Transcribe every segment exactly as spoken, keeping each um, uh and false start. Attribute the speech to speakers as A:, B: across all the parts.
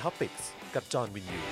A: Topics กับจอห์นวินยู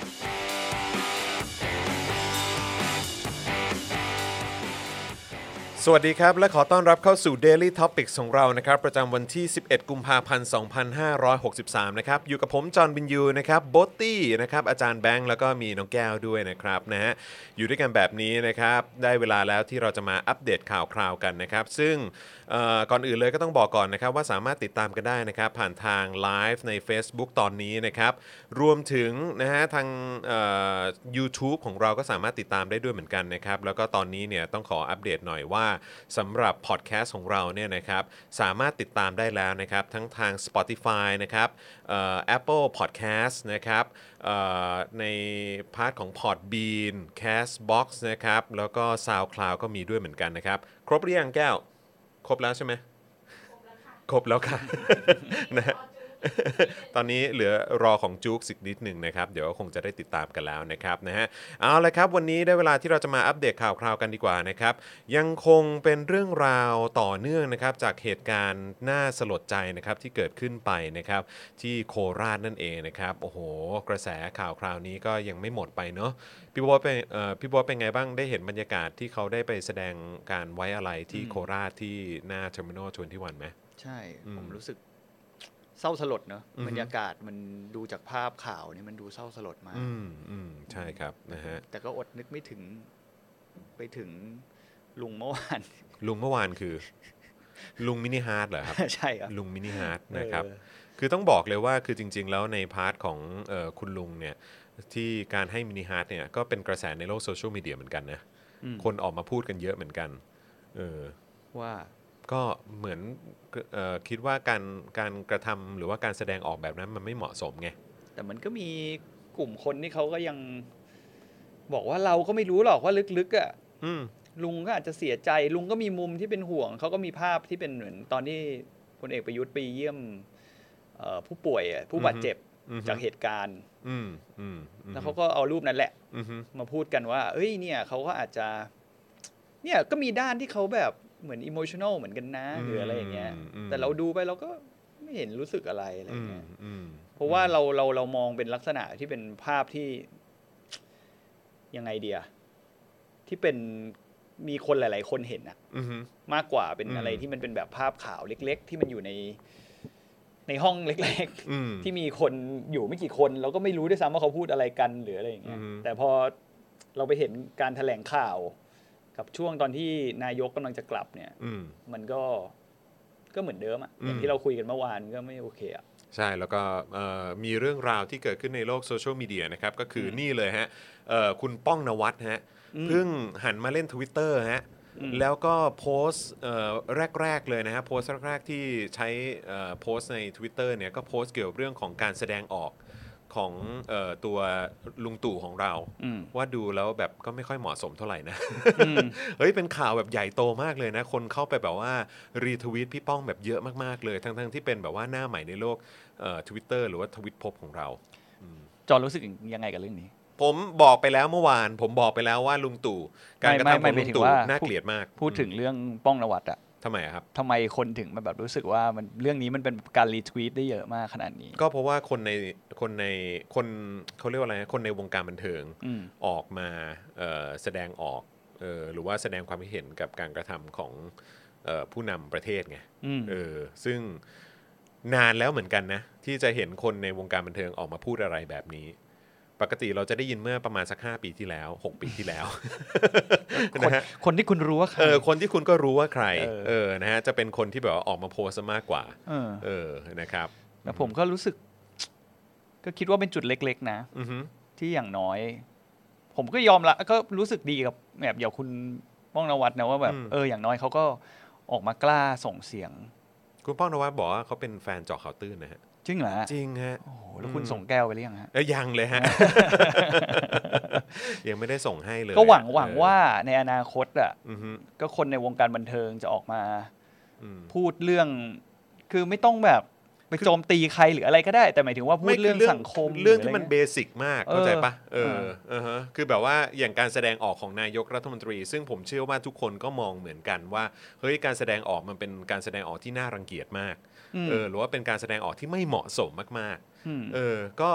A: สวัสดีครับและขอต้อนรับเข้าสู่ Daily Topics ของเรานะครับประจำวันที่สิบเอ็ดกุมภาพันธ์สองพันห้าร้อยหกสิบสามนะครับอยู่กับผมจอห์นวินยูนะครับโบทตี้นะครับอาจารย์แบงค์แล้วก็มีน้องแก้วด้วยนะครับนะฮะอยู่ด้วยกันแบบนี้นะครับได้เวลาแล้วที่เราจะมาอัปเดตข่าวคราวกันนะครับซึ่งก่อนอื่นเลยก็ต้องบอกก่อนนะครับว่าสามารถติดตามกันได้นะครับผ่านทางไลฟ์ใน Facebook ตอนนี้นะครับรวมถึงนะฮะทางเอ่อ YouTube ของเราก็สามารถติดตามได้ด้วยเหมือนกันนะครับแล้วก็ตอนนี้เนี่ยต้องขออัปเดตหน่อยว่าสำหรับพอดแคสต์ของเราเนี่ยนะครับสามารถติดตามได้แล้วนะครับทั้งทาง Spotify นะครับเอ่อ Apple Podcast นะครับเอ่อในพาร์ทของ Podbean Castbox นะครับแล้วก็ SoundCloud ก็มีด้วยเหมือนกันนะครับครบหรือยังแก้วครบแล้วใช่ไหมครบแล้วค่ะนะ ตอนนี้เหลือรอของจุ๊กสิกนิดหนึ่งนะครับเดี๋ยวคงจะได้ติดตามกันแล้วนะครับนะฮะเอาละครับวันนี้ได้เวลาที่เราจะมาอัปเดตข่าวคราวกันดีกว่านะครับยังคงเป็นเรื่องราวต่อเนื่องนะครับจากเหตุการณ์น่าสลดใจนะครับที่เกิดขึ้นไปนะครับที่โคราชนั่นเองนะครับโอ้โหกระแสข่าวคราวนี้ก็ยังไม่หมดไปเนาะพี่บ๊อบเป็นเอ่อพี่บ๊อบเป็นไงบ้างได้เห็นบรรยากาศที่เขาได้ไปแสดงการไว้อะไรที่โคราชที่หน้า Terminal ยี่สิบเอ็ดไหม
B: ใช่ผมรู้สึกเศร้าสลดเนอะบรรยากาศมันดูจากภาพข่าวนี่มันดูเศร้าสลดมาก
A: อืมอืมใช่ครับนะฮะ
B: แต่ก็อดนึกไม่ถึงไปถึงลุงเมื่อวาน
A: ลุงเมื่อวานคือลุงมินิฮาร์ทเหรอครับ
B: ใช่ครับ
A: ลุงมินิฮาร์ทนะครับคือต้องบอกเลยว่าคือจริงๆแล้วในพาร์ทของเอ่อคุณลุงเนี่ยที่การให้มินิฮาร์ทเนี่ยก็เป็นกระแสในโลกโซเชียลมีเดียเหมือนกันนะคนออกมาพูดกันเยอะเหมือนกันเออ
B: ว่า
A: ก็เหมือนเอ่อคิดว่าการการกระทำหรือว่าการแสดงออกแบบนั้นมันไม่เหมาะสมไง
B: แต่มันก็มีกลุ่มคนที่เขาก็ยังบอกว่าเราก็ไม่รู้หรอกว่าลึกๆอ่ะลุงก็อาจจะเสียใจลุงก็มีมุมที่เป็นห่วงเขาก็มีภาพที่เป็นเหมือนตอนที่พลเอกประยุทธ์ไปเยี่ยมผู้ป่วยผู้บาดเจ็บจากเหตุการณ์แล้วเขาก็เอารูปนั้นแหละมาพูดกันว่าเอ้ยเนี่ยเขาก็อาจจะเนี่ยก็มีด้านที่เขาแบบเหมือนอิโมชัน a ลเหมือนกันนะหรืออะไรอย่างเงี้ยแต่เราดูไปเราก็ไม่เห็นรู้สึกอะไรอะไรเงี้ยเพราะว่าเราเราเรามองเป็นลักษณะที่เป็นภาพที่ยังไงเดียที่เป็นมีคนหลายๆคนเห็นอะมากกว่าเป็นอะไรที่มันเป็นแบบภาพข่าวเล็กๆที่มันอยู่ในในห้องเล็กๆที่มีคนอยู่ไม่กี่คนเราก็ไม่รู้ด้วยซ้ำว่าเขาพูดอะไรกันหรืออะไรอย่างเงี้ยแต่พอเราไปเห็นการแถลงข่าวกับช่วงตอนที่นายกกำลังจะกลับเนี่ยมันก็ก็เหมือนเดิมอ่ะอย่างที่เราคุยกันเมื่อวานก็ไม่โอเคอ่ะ
A: ใช่แล้วก็มีเรื่องราวที่เกิดขึ้นในโลกโซเชียลมีเดียนะครับก็คือนี่เลยฮะคุณป้องนวัดฮะเพิ่งหันมาเล่น Twitter ฮะแล้วก็โพสต์แรกๆเลยนะฮะโพสต์แรกๆที่ใช้โพสต์ใน Twitter เนี่ยก็โพสต์เกี่ยวกับเรื่องของการแสดงออกของเอ่อตัวลุงตู่ของเราว่าดูแล้วแบบก็ไม่ค่อยเหมาะสมเท่าไหร่นะเฮ้ยเป็นข่าวแบบใหญ่โตมากเลยนะคนเข้าไปแบบว่ารีทวีตพี่ป้องแบบเยอะมากๆเลยทั้งๆที่เป็นแบบว่าหน้าใหม่ในโลกเอ่อ Twitter หรือว่าทวิตภพของเรา
B: จอรู้สึกยังไงกับเรื่องนี้
A: ผมบอกไปแล้วเมื่อวานผมบอกไปแล้วว่าลุงตู่การกระทำของลุงตู่น่าเกลียดมาก
B: พูดถึงเรื่องป้องนวัดอะ
A: ทำไมครับ
B: ทำไมคนถึงมาแบบรู้สึกว่ามันเรื่องนี้มันเป็นการรีทวีตได้เยอะมากขนาดนี้
A: ก็เพราะว่าคนในคนในคนเขาเรียกว่าอะไรคนในวงการบันเทิงออกมาเอ่อแสดงออกเอ่อหรือว่าแสดงความคิดเห็นกับการกระทำของเอ่อผู้นำประเทศไงเออซึ่งนานแล้วเหมือนกันนะที่จะเห็นคนในวงการบันเทิงออกมาพูดอะไรแบบนี้ปกติเราจะได้ยินเมื่อประมาณสักห้าปีที่แล้วหกปีที่แล้ว
B: นะฮะคนที่คุณรู้ว่าใคร
A: เออคนที่คุณก็รู้ว่าใครเออนะฮะจะเป็นคนที่แบบว่าออกมาโพสต์มากกว่าเออนะครับ
B: แล้วผมก็รู้สึกก็คิดว่าเป็นจุดเล็กๆนะที่อย่างน้อยผมก็ยอมละก็รู้สึกดีกับแบบอย่างคุณป้องนวัดนะว่าแบบเอออย่างน้อยเขาก็ออกมากล้าส่งเสียง
A: คุณป้องนวัดบอกว่าเขาเป็นแฟนเจาะข่าวตื้นนะฮะ
B: จริงเหรอ
A: จริงฮะ
B: โอ้โหแล้วคุณส่งแก้วไปหรือยังฮะ
A: เอ้ยยังเลยฮะ ยังไม่ได้ส่งให้เลย
B: ก็หวังหวังว่าในอนาคตอ่ะก็คนในวงการบันเทิงจะออกมาพูดเรื่องคือไม่ต้องแบบไปโจมตีใครหรืออะไรก็ได้แต่หมายถึงว่าพูดเรื่องสังคม
A: เรื่องที่มันเบสิกมากเข้าใจปะเออเออฮะคือแบบว่าอย่างการแสดงออกของนายกรัฐมนตรีซึ่งผมเชื่อว่าทุกคนก็มองเหมือนกันว่าเฮ้ยการแสดงออกมันเป็นการแสดงออกที่น่ารังเกียจมากเออหรือว่าเป็นการแสดงออกที่ไม่เหมาะสมมากๆเออก็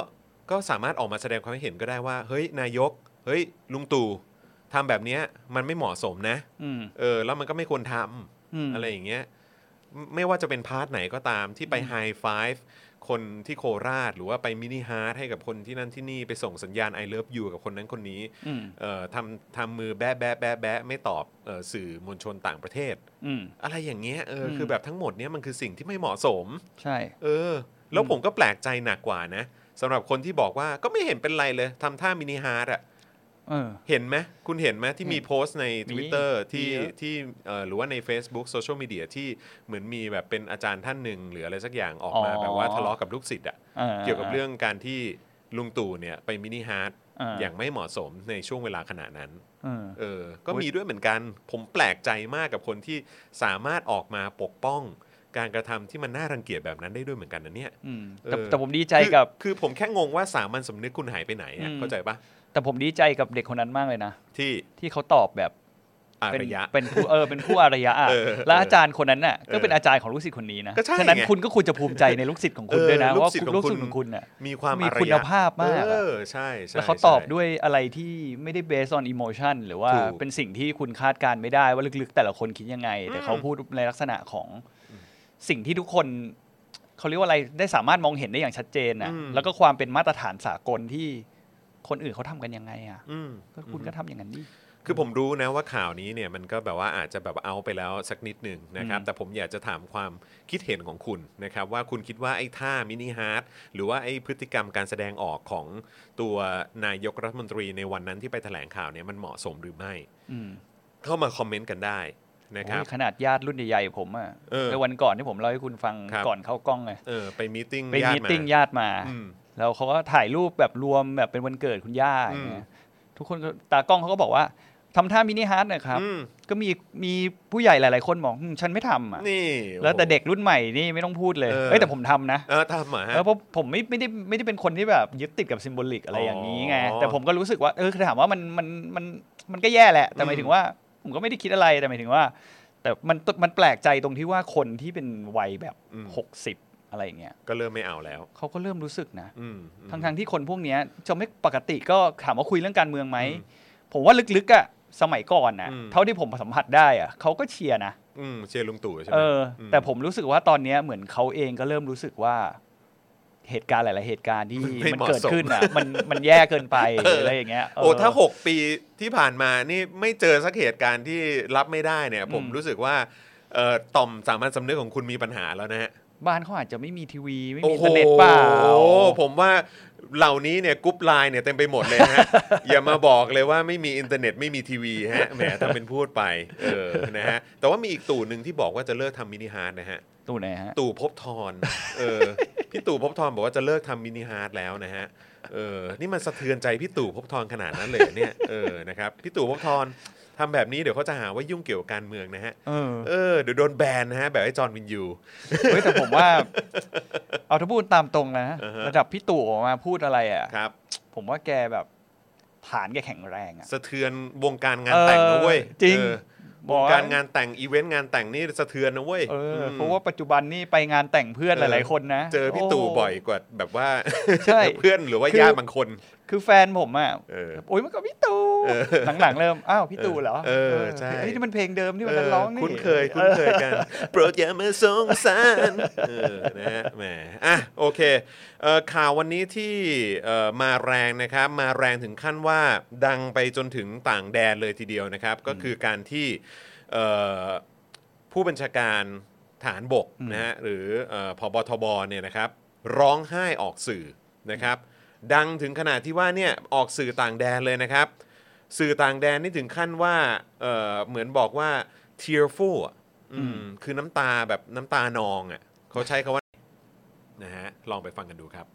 A: ก็สามารถออกมาแสดงความเห็นก็ได้ว่าเฮ้ยนายกเฮ้ยลุงตู่ทำแบบนี้มันไม่เหมาะสมนะเออแล้วมันก็ไม่ควรทำอะไรอย่างเงี้ยไม่ว่าจะเป็นพาร์ทไหนก็ตามที่ไปไฮไฟฟ์คนที่โคราชหรือว่าไปมินิฮาร์ทให้กับคนที่นั่นที่นี่ไปส่งสัญญาณ I love you กับคนนั้นคนนี้เอ่อทำทำมือแบะแบะแบะแบะไม่ตอบเอ่อสื่อมวลชนต่างประเทศอะไรอย่างเงี้ยเออคือแบบทั้งหมดเนี้ยมันคือสิ่งที่ไม่เหมาะสม
B: ใช่
A: เออแล้วผมก็แปลกใจหนักกว่านะสำหรับคนที่บอกว่าก็ไม่เห็นเป็นไรเลยทำท่ามินิฮาร์ทอะเห็นไหมคุณเห็นไหมที่มีโพสต์ใน Twitter ที่ที่หรือว่าใน Facebook โซเชียลมีเดียที่เหมือนมีแบบเป็นอาจารย์ท่านหนึ่งหรืออะไรสักอย่างออกมาแบบว่าทะเลาะกับลูกศิษย์อ่ะเกี่ยวกับเรื่องการที่ลุงตู่เนี่ยไปมินิฮาร์ทอย่างไม่เหมาะสมในช่วงเวลาขณะนั้นเออก็มีด้วยเหมือนกันผมแปลกใจมากกับคนที่สามารถออกมาปกป้องการกระทำที่มันน่ารังเกียจแบบนั้นได้ด้วยเหมือนกันนะเนี่ย
B: แต่แต่ผมดีใจกับ
A: คือผมแค่งงว่าสามัญสำนึกคุณหายไปไหนเข้าใจปะ
B: แต่ผมดีใจกับเด็กคนนั้นมากเลยนะ
A: ที่
B: ที่เขาตอบแบบ
A: อารยะ
B: เป็นผู้เออเป็นผู้อารยะและอาจารย์คนนั้นน่ะก็เป็นอาจารย์ของลูกศิษย์คนนี้นะฉะนั้นคุณก็ควรจะภูมิใจในลูกศิษย์ของคุณด้วยนะว่าลูกศิษย์ของคุณน่ะ
A: มีความ
B: มีคุณภาพมาก
A: เออใช่
B: ๆแล้วเขาตอบด้วยอะไรที่ไม่ได้ based on emotion หรือว่าเป็นสิ่งที่คุณคาดการไม่ได้ว่าลึกๆแต่ละคนคิดยังไงแต่เขาพูดในลักษณะของสิ่งที่ทุกคนเขาเรียกว่าอะไรได้สามารถมองเห็นได้อย่างชัดเจนน่ะแล้วก็ความเป็นมาตรฐานสากลที่คนอื่นเขาทำกันยังไงอ่ะก็คุณก็ทำอย่างนั้นดิ
A: คือผมรู้นะว่าข่าวนี้เนี่ยมันก็แบบว่าอาจจะแบบเอาไปแล้วสักนิดหนึ่งนะครับแต่ผมอยากจะถามความคิดเห็นของคุณนะครับว่าคุณคิดว่าไอ้ท่ามินิฮาร์ทหรือว่าไอ้พฤติกรรมการแสดงออกของตัวนายกรัฐมนตรีในวันนั้นที่ไปแถลงข่าวเนี่ยมันเหมาะสมหรือไม่เข้ามาคอมเมนต์กันได้นะครับ
B: ขนาดญาติรุ่นใหญ่ๆผมอ่ะในวันก่อนที่ผมเล่าให้คุณฟังก่อนเข้ากล้องไง
A: ไปมีตติ้ง
B: ไปมีตติ้งญาติมาแล้วเขาก็ถ่ายรูปแบบรวมแบบเป็นวันเกิดคุณย่าอย่างเงี้ยทุกคนตากล้องเขาก็บอกว่าทำท่ามินิฮาร์ทนะครับก็มีมีผู้ใหญ่หลายๆคนบอกฉันไม่ทำอ่ะแล้วแต่เด็กรุ่นใหม่นี่ไม่ต้องพูดเลยเอ้ยแต่ผมทำนะ
A: เออทำอ่ะ
B: เพราะผมไม่ไม่ได้ไม่ได้เป็นคนที่แบบยึดติดกับซิมโบลิกอะไรอย่างนี้ไงแต่ผมก็รู้สึกว่าเออคือถามว่ามันมันมันมันก็แย่แหละแต่หมายถึงว่าผมก็ไม่ได้คิดอะไรแต่หมายถึงว่าแต่มันมันแปลกใจตรงที่ว่าคนที่เป็นวัยแบบหกสิบอะไรอย่างเงี้ย
A: ก็เริ่มไม่เอาแล้ว
B: เขาก็เริ่มรู้สึกนะทั้งทั้งที่คนพวกนี้จะไม่ปกติก็ถามว่าคุยเรื่องการเมืองไหมผมว่าลึกๆอ่ะสมัยก่อนนะเท่าที่ผมสัมผัสได้อ่ะเขาก็เชียร์นะ
A: เชียร์ลุงตู่ใช่ไหม
B: เออแต่ผมรู้สึกว่าตอนนี้เหมือนเขาเองก็เริ่มรู้สึกว่าเหตุการณ์หลายๆเหตุการณ์ที่มันเกิดขึ้นอ่ะมันมันแย่เกินไปอะไรอย่างเงี้ย
A: โอ้ถ้าหกปีที่ผ่านมานี่ไม่เจอสักเหตุการณ์ที่รับไม่ได้เนี่ยผมรู้สึกว่าเอ่อต่อมสามัญสำนึกของคุณมีปัญหาแล้วนะฮะ
B: บ้านเขาอาจจะไม่มีทีวีไม่มีอินเทอร์เน็ตเปล่า
A: โอ้ผมว่าเหล่านี้เนี่ยกรุ๊ปไลน์เนี่ยเต็มไปหมดเลยฮะ อย่ามาบอกเลยว่าไม่มีอินเทอร์เน็ตไม่มีทีวีฮะแหมทำเป็นพูดไปเออนะฮะแต่ว่ามีอีกตู่หนึ่งที่บอกว่าจะเลิกทำมินิฮาร์ทนะฮะ
B: ตู่ไหนฮะ
A: ตู่ภพบทรเออพี่ตู่ภพบทรบอกว่าจะเลิกทำมินิฮาร์ทแล้วนะฮะเออนี่มันสะเทือนใจพี่ตู่ภพบทรขนาดนั้นเลยเนี่ยเออนะครับพี่ตู่ภพบทรทำแบบนี้เดี๋ยวเขาจะหาว่ายุ่งเกี่ยวกับการเมืองนะฮะเออเดี๋ยวโดนแบนนะฮะแบบไอ้จอห์นวินยู
B: เฮ้ยแต่ผมว่าเอาถ้าพูดตามตรงนะระดับพี่ตู่ออกมาพูดอะไรอ่ะ
A: ครับ
B: ผมว่าแกแบบฐานแกแข็งแรงอ่ะ
A: สะเทือนวงการงานแต่งนะเว้ย
B: จริง
A: วงการงานแต่งอีเวนต์งานแต่งนี่สะเทือนนะเว้ย
B: เพราะว่าปัจจุบันนี่ไปงานแต่งเพื่อนหลายๆคนนะ
A: เจอพี่ตู่บ่อยกว่าแบบว่าเพื่อนหรือว่าญาติบางคน
B: คือแฟนผมอ่ะโอ้ยมันก็พี่ตู่หลังๆเริ่มอ้าวพี่ตู่เหรอ
A: เออใช่
B: ไอ้นี่มันเพลงเดิมที่มันร้องนี่
A: คุ้นเคยคุ้นเคยกันโปรดอย่ามาสงสารเออนะฮะแหมอ่ะโอเคข่าววันนี้ที่มาแรงนะครับมาแรงถึงขั้นว่าดังไปจนถึงต่างแดนเลยทีเดียวนะครับก็คือการที่ผู้บัญชาการทหารบกนะฮะหรือผบทบเนี่ยนะครับร้องไห้ออกสื่อนะครับดังถึงขนาดที่ว่าเนี่ยออกสื่อต่างแดนเลยนะครับสื่อต่างแดนนี่ถึงขั้นว่าเอ่อเหมือนบอกว่า tearful อ่ะคือน้ำตาแบบน้ำตานองอ่ะเขาใช้คำว่านะฮะลองไปฟังกันดูครับ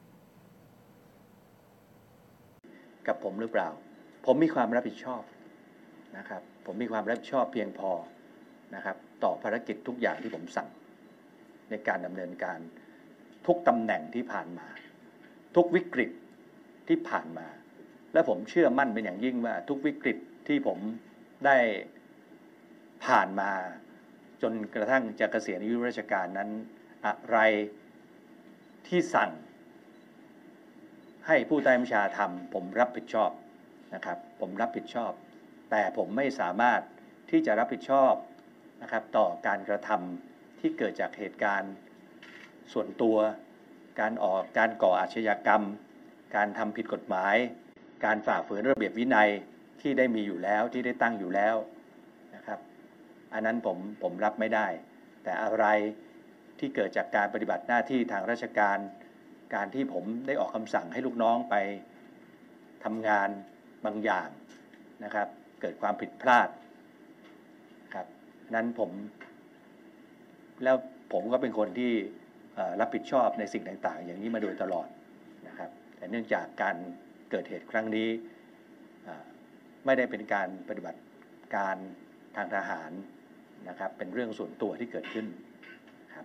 C: กับผมหรือเปล่าผมมีความรับผิดชอบนะครับผมมีความรับผิดชอบเพียงพอนะครับต่อภารกิจทุกอย่างที่ผมสั่งในการดำเนินการทุกตำแหน่งที่ผ่านมาทุกวิกฤตที่ผ่านมาและผมเชื่อมั่นเป็นอย่างยิ่งว่าทุกวิกฤตที่ผมได้ผ่านมาจนกระทั่งจะเกษียณอายุราชการนั้นอะไรที่สั่งใหให้ผู้ใต้บัญชาทำผมรับผิดชอบนะครับผมรับผิดชอบแต่ผมไม่สามารถที่จะรับผิดชอบนะครับต่อการกระทำที่เกิดจากเหตุการณ์ส่วนตัวการออกการก่ออาชญากรรมการทำผิดกฎหมายการฝ่าฝืนระเบียบวินัยที่ได้มีอยู่แล้วที่ได้ตั้งอยู่แล้วนะครับอันนั้นผมผมรับไม่ได้แต่อะไรที่เกิดจากการปฏิบัติหน้าที่ทางราชการการที่ผมได้ออกคำสั่งให้ลูกน้องไปทำงานบางอย่างนะครับเกิดความผิดพลาดครับนั้นผมแล้วผมก็เป็นคนที่รับผิดชอบในสิ่งต่างๆอย่างนี้มาโดยตลอดนะครับแต่เนื่องจากการเกิดเหตุครั้งนี้ไม่ได้เป็นการปฏิบัติการทางทหารนะครับเป็นเรื่องส่วนตัวที่เกิดขึ้นครับ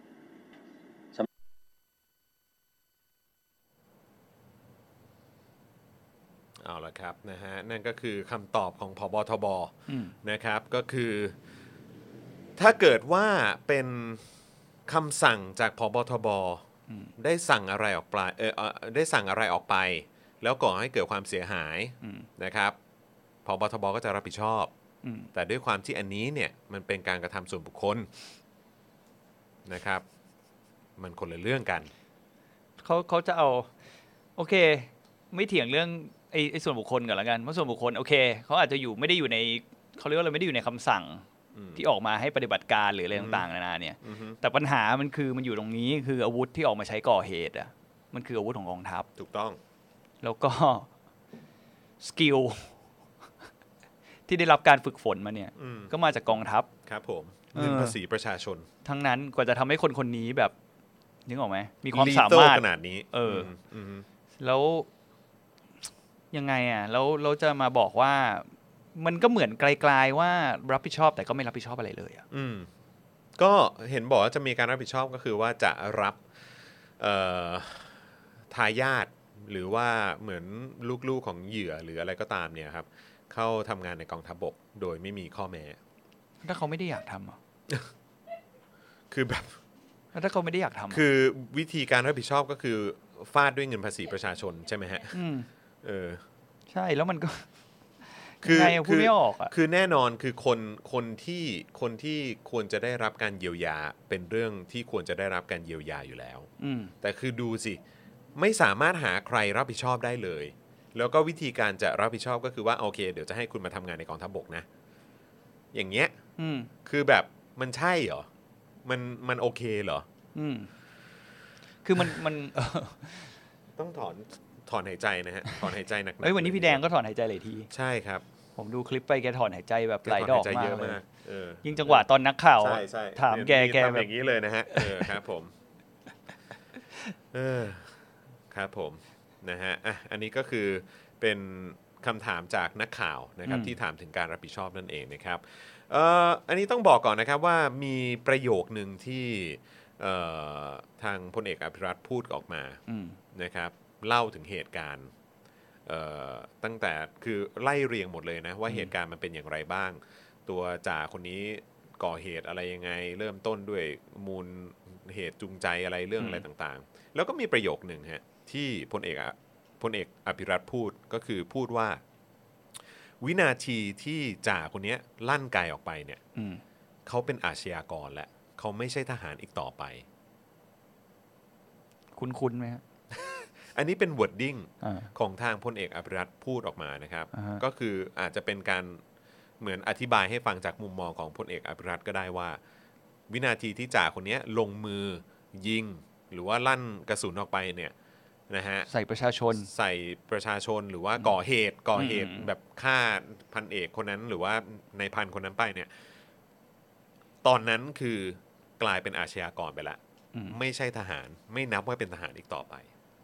A: เอาละครับนะฮะนั่นก็คือคำตอบของผบ.ทบ.นะครับก็คือถ้าเกิดว่าเป็นคำสั่งจากผบ.ทบ.ได้สั่งอะไรออกไปเออได้สั่งอะไรออกไปแล้วก่อให้เกิดความเสียหายนะครับผบ.ทบ.ก็จะรับผิดชอบแต่ด้วยความที่อันนี้เนี่ยมันเป็นการกระทำส่วนบุคคลนะครับมันคนละเรื่องกัน
B: เขาเขาจะเอาโอเคไม่เถียงเรื่องไอ้ไอ้ส่วนบุคคลก่อนละกันเพราะส่วนบุคคลโอเคเขาอาจจะอยู่ไม่ได้อยู่ในเขาเรียกว่าอะไรไม่ได้อยู่ในคำสั่งที่ออกมาให้ปฏิบัติการหรืออะไรต่างๆนานาเนี่ยแต่ปัญหามันคือมันอยู่ตรงนี้คืออาวุธที่ออกมาใช้ก่อเหตุอ่ะมันคืออาวุธของกองทัพ
A: ถูกต้อง
B: แล้วก็สกิลที่ได้รับการฝึกฝนมาเนี่ยก็มาจากกองทัพ
A: ครับผมเงินภาษีประชาชน
B: ทั้งนั้นกว่าจะทำให้คนคนนี้แบบนึกออกไหมมีความสามารถ
A: ขนาดนี้
B: เออแล้วยังไงอ่ะแล้วเราจะมาบอกว่ามันก็เหมือนไกลๆว่ารับผิดชอบแต่ก็ไม่รับผิดชอบอะไรเลยอ่ะ
A: อืมก็เห็นบอกว่าจะมีการรับผิดชอบก็คือว่าจะรับเอ่อทายาทหรือว่าเหมือนลูกๆของเหยื่อหรืออะไรก็ตามเนี่ยครับเข้าทำงานในกองทัพบกโดยไม่มีข้อแม้
B: ถ้าเขาไม่ได้อยากทำอ่ะ
A: คือแบบ
B: ถ้าเขาไม่ได้อยากทำ
A: คือวิธีการรับผิดชอบก็คือฟาดด้วยเงินภาษีประชาชนใช่ไหมฮะเออ
B: ใช่แล้วมันก็คือพูดไม่ออกอ่ะ
A: คือแน่นอนคือคนคนที่คนที่ควรจะได้รับการเยียวยาเป็นเรื่องที่ควรจะได้รับการเยียวยาอยู่แล้วแต่คือดูสิไม่สามารถหาใครรับผิดชอบได้เลยแล้วก็วิธีการจะรับผิดชอบก็คือว่าโอเคเดี๋ยวจะให้คุณมาทำงานในกองทัพบกนะอย่างเงี้ยคือแบบมันใช่เหรอมันมันโอเคเหรอ
B: อืมคือมันมัน
A: ต้องถอนถอนหายใจนะฮะถอนหายใจหนักๆ
B: เฮ้ยวันนี้พี่แดงก็ถอนหายใจหลายที
A: ใช่ครับ
B: ผมดูคลิปไปแกถอนหายใจแบบหลายดอกมากเลยยิ่งจังหวะตอนนักข่าวถามแกแก
A: แบบอย่างนี้เลยนะฮะเออครับผมเออครับผมนะฮะอ่ะอันนี้ก็คือเป็นคำถามจากนักข่าวนะครับที่ถามถึงการรับผิดชอบนั่นเองนะครับเอ่ออันนี้ต้องบอกก่อนนะครับว่ามีประโยคนึงที่เอ่อทางพลเอกอภิรัตน์พูดออกมานะครับเล่าถึงเหตุการณ์ตั้งแต่คือไล่เรียงหมดเลยนะว่าเหตุการณ์มันเป็นอย่างไรบ้างตัวจ่าคนนี้ก่อเหตุอะไรยังไงเริ่มต้นด้วยมูลเหตุจูงใจอะไรเรื่องอะไรต่างๆแล้วก็มีประโยคหนึ่งฮะที่พลเอกพลเอกอภิรัตน์พูดก็คือพูดว่าวินาทีที่จ่าคนนี้ลั่นไกออกไปเนี่ยเขาเป็นอาชญากรและเขาไม่ใช่ทหารอีกต่อไป
B: คุ้นๆไหมครับ
A: อันนี้เป็น wording ของทางพลเอกอภิรัตน์พูดออกมานะครับก็คืออาจจะเป็นการเหมือนอธิบายให้ฟังจากมุมมองของพลเอกอภิรัตน์ก็ได้ว่าวินาทีที่จ่าคนนี้ลงมือยิงหรือว่าลั่นกระสุนออกไปเนี่ยนะฮะ
B: ใส่ประชาชน
A: ใส่ประชาชนหรือว่าก่อเหตุก่อเหตุแบบฆ่าพันเอกคนนั้นหรือว่าในพันคนนั้นไปเนี่ยตอนนั้นคือกลายเป็นอาชญากรไปละไม่ใช่ทหารไม่นับว่าเป็นทหารอีกต่อไป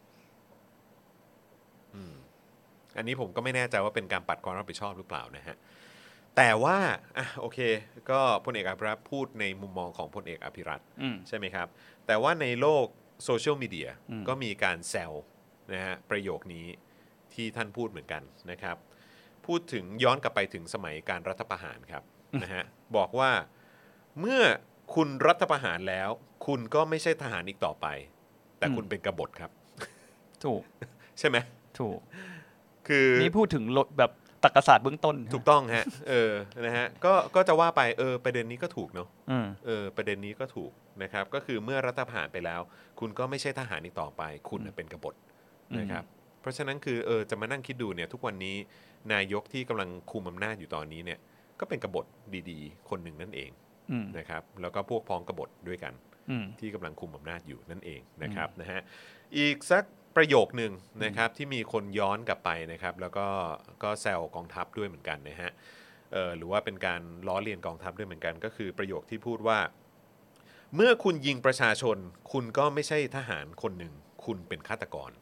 A: อันนี้ผมก็ไม่แน่ใจว่าเป็นการปัดความรับผิดชอบหรือเปล่านะฮะแต่ว่าอ่ะโอเคก็พลเอกอภิรัตน์พูดในมุมมองของพลเอกอภิรัตน์ใช่ไหมครับแต่ว่าในโลกโซเชียลมีเดียก็มีการแซวนะฮะประโยคนี้ที่ท่านพูดเหมือนกันนะครับพูดถึงย้อนกลับไปถึงสมัยการรัฐประหารครับนะฮะบอกว่าเมื่อคุณรัฐประหารแล้วคุณก็ไม่ใช่ทหารอีกต่อไปแต่คุณเป็นกบฏครับ
B: ถูก
A: ใช่ไหม
B: ถถูก
A: คือ
B: นี่พูดถึงแบบตรรกศาสตร์เบื้องต้น
A: ถูกต้องฮะเออนะฮะก็ก็จะว่าไปเออประเด็นนี้ก็ถูกเนาะเออประเด็นนี้ก็ถูกนะครับก็คือเมื่อรัฐประหารไปแล้วคุณก็ไม่ใช่ทหารอีกต่อไปคุณเป็นกบฏนะครับเพราะฉะนั้นคือเออจะมานั่งคิดดูเนี่ยทุกวันนี้นายกที่กำลังคุมอำนาจอยู่ตอนนี้เนี่ยก็เป็นกบฏดีๆคนหนึ่งนั่นเองนะครับแล้วก็พวกพ้องกบฏด้วยกันที่กำลังคุมอำนาจอยู่นั่นเองนะครับนะฮะอีกสักประโยคนึงนะครับที่มีคนย้อนกลับไปนะครับแล้วก็ก็แซวกองทัพด้วยเหมือนกันนะฮะเออหรือว่าเป็นการล้อเลียนกองทัพด้วยเหมือนกันก็คือประโยคที่พูดว่าเมื่อคุณยิงประชาชนคุณก็ไม่ใช่ทหารคนหนึ่งคุณเป็นฆาตกร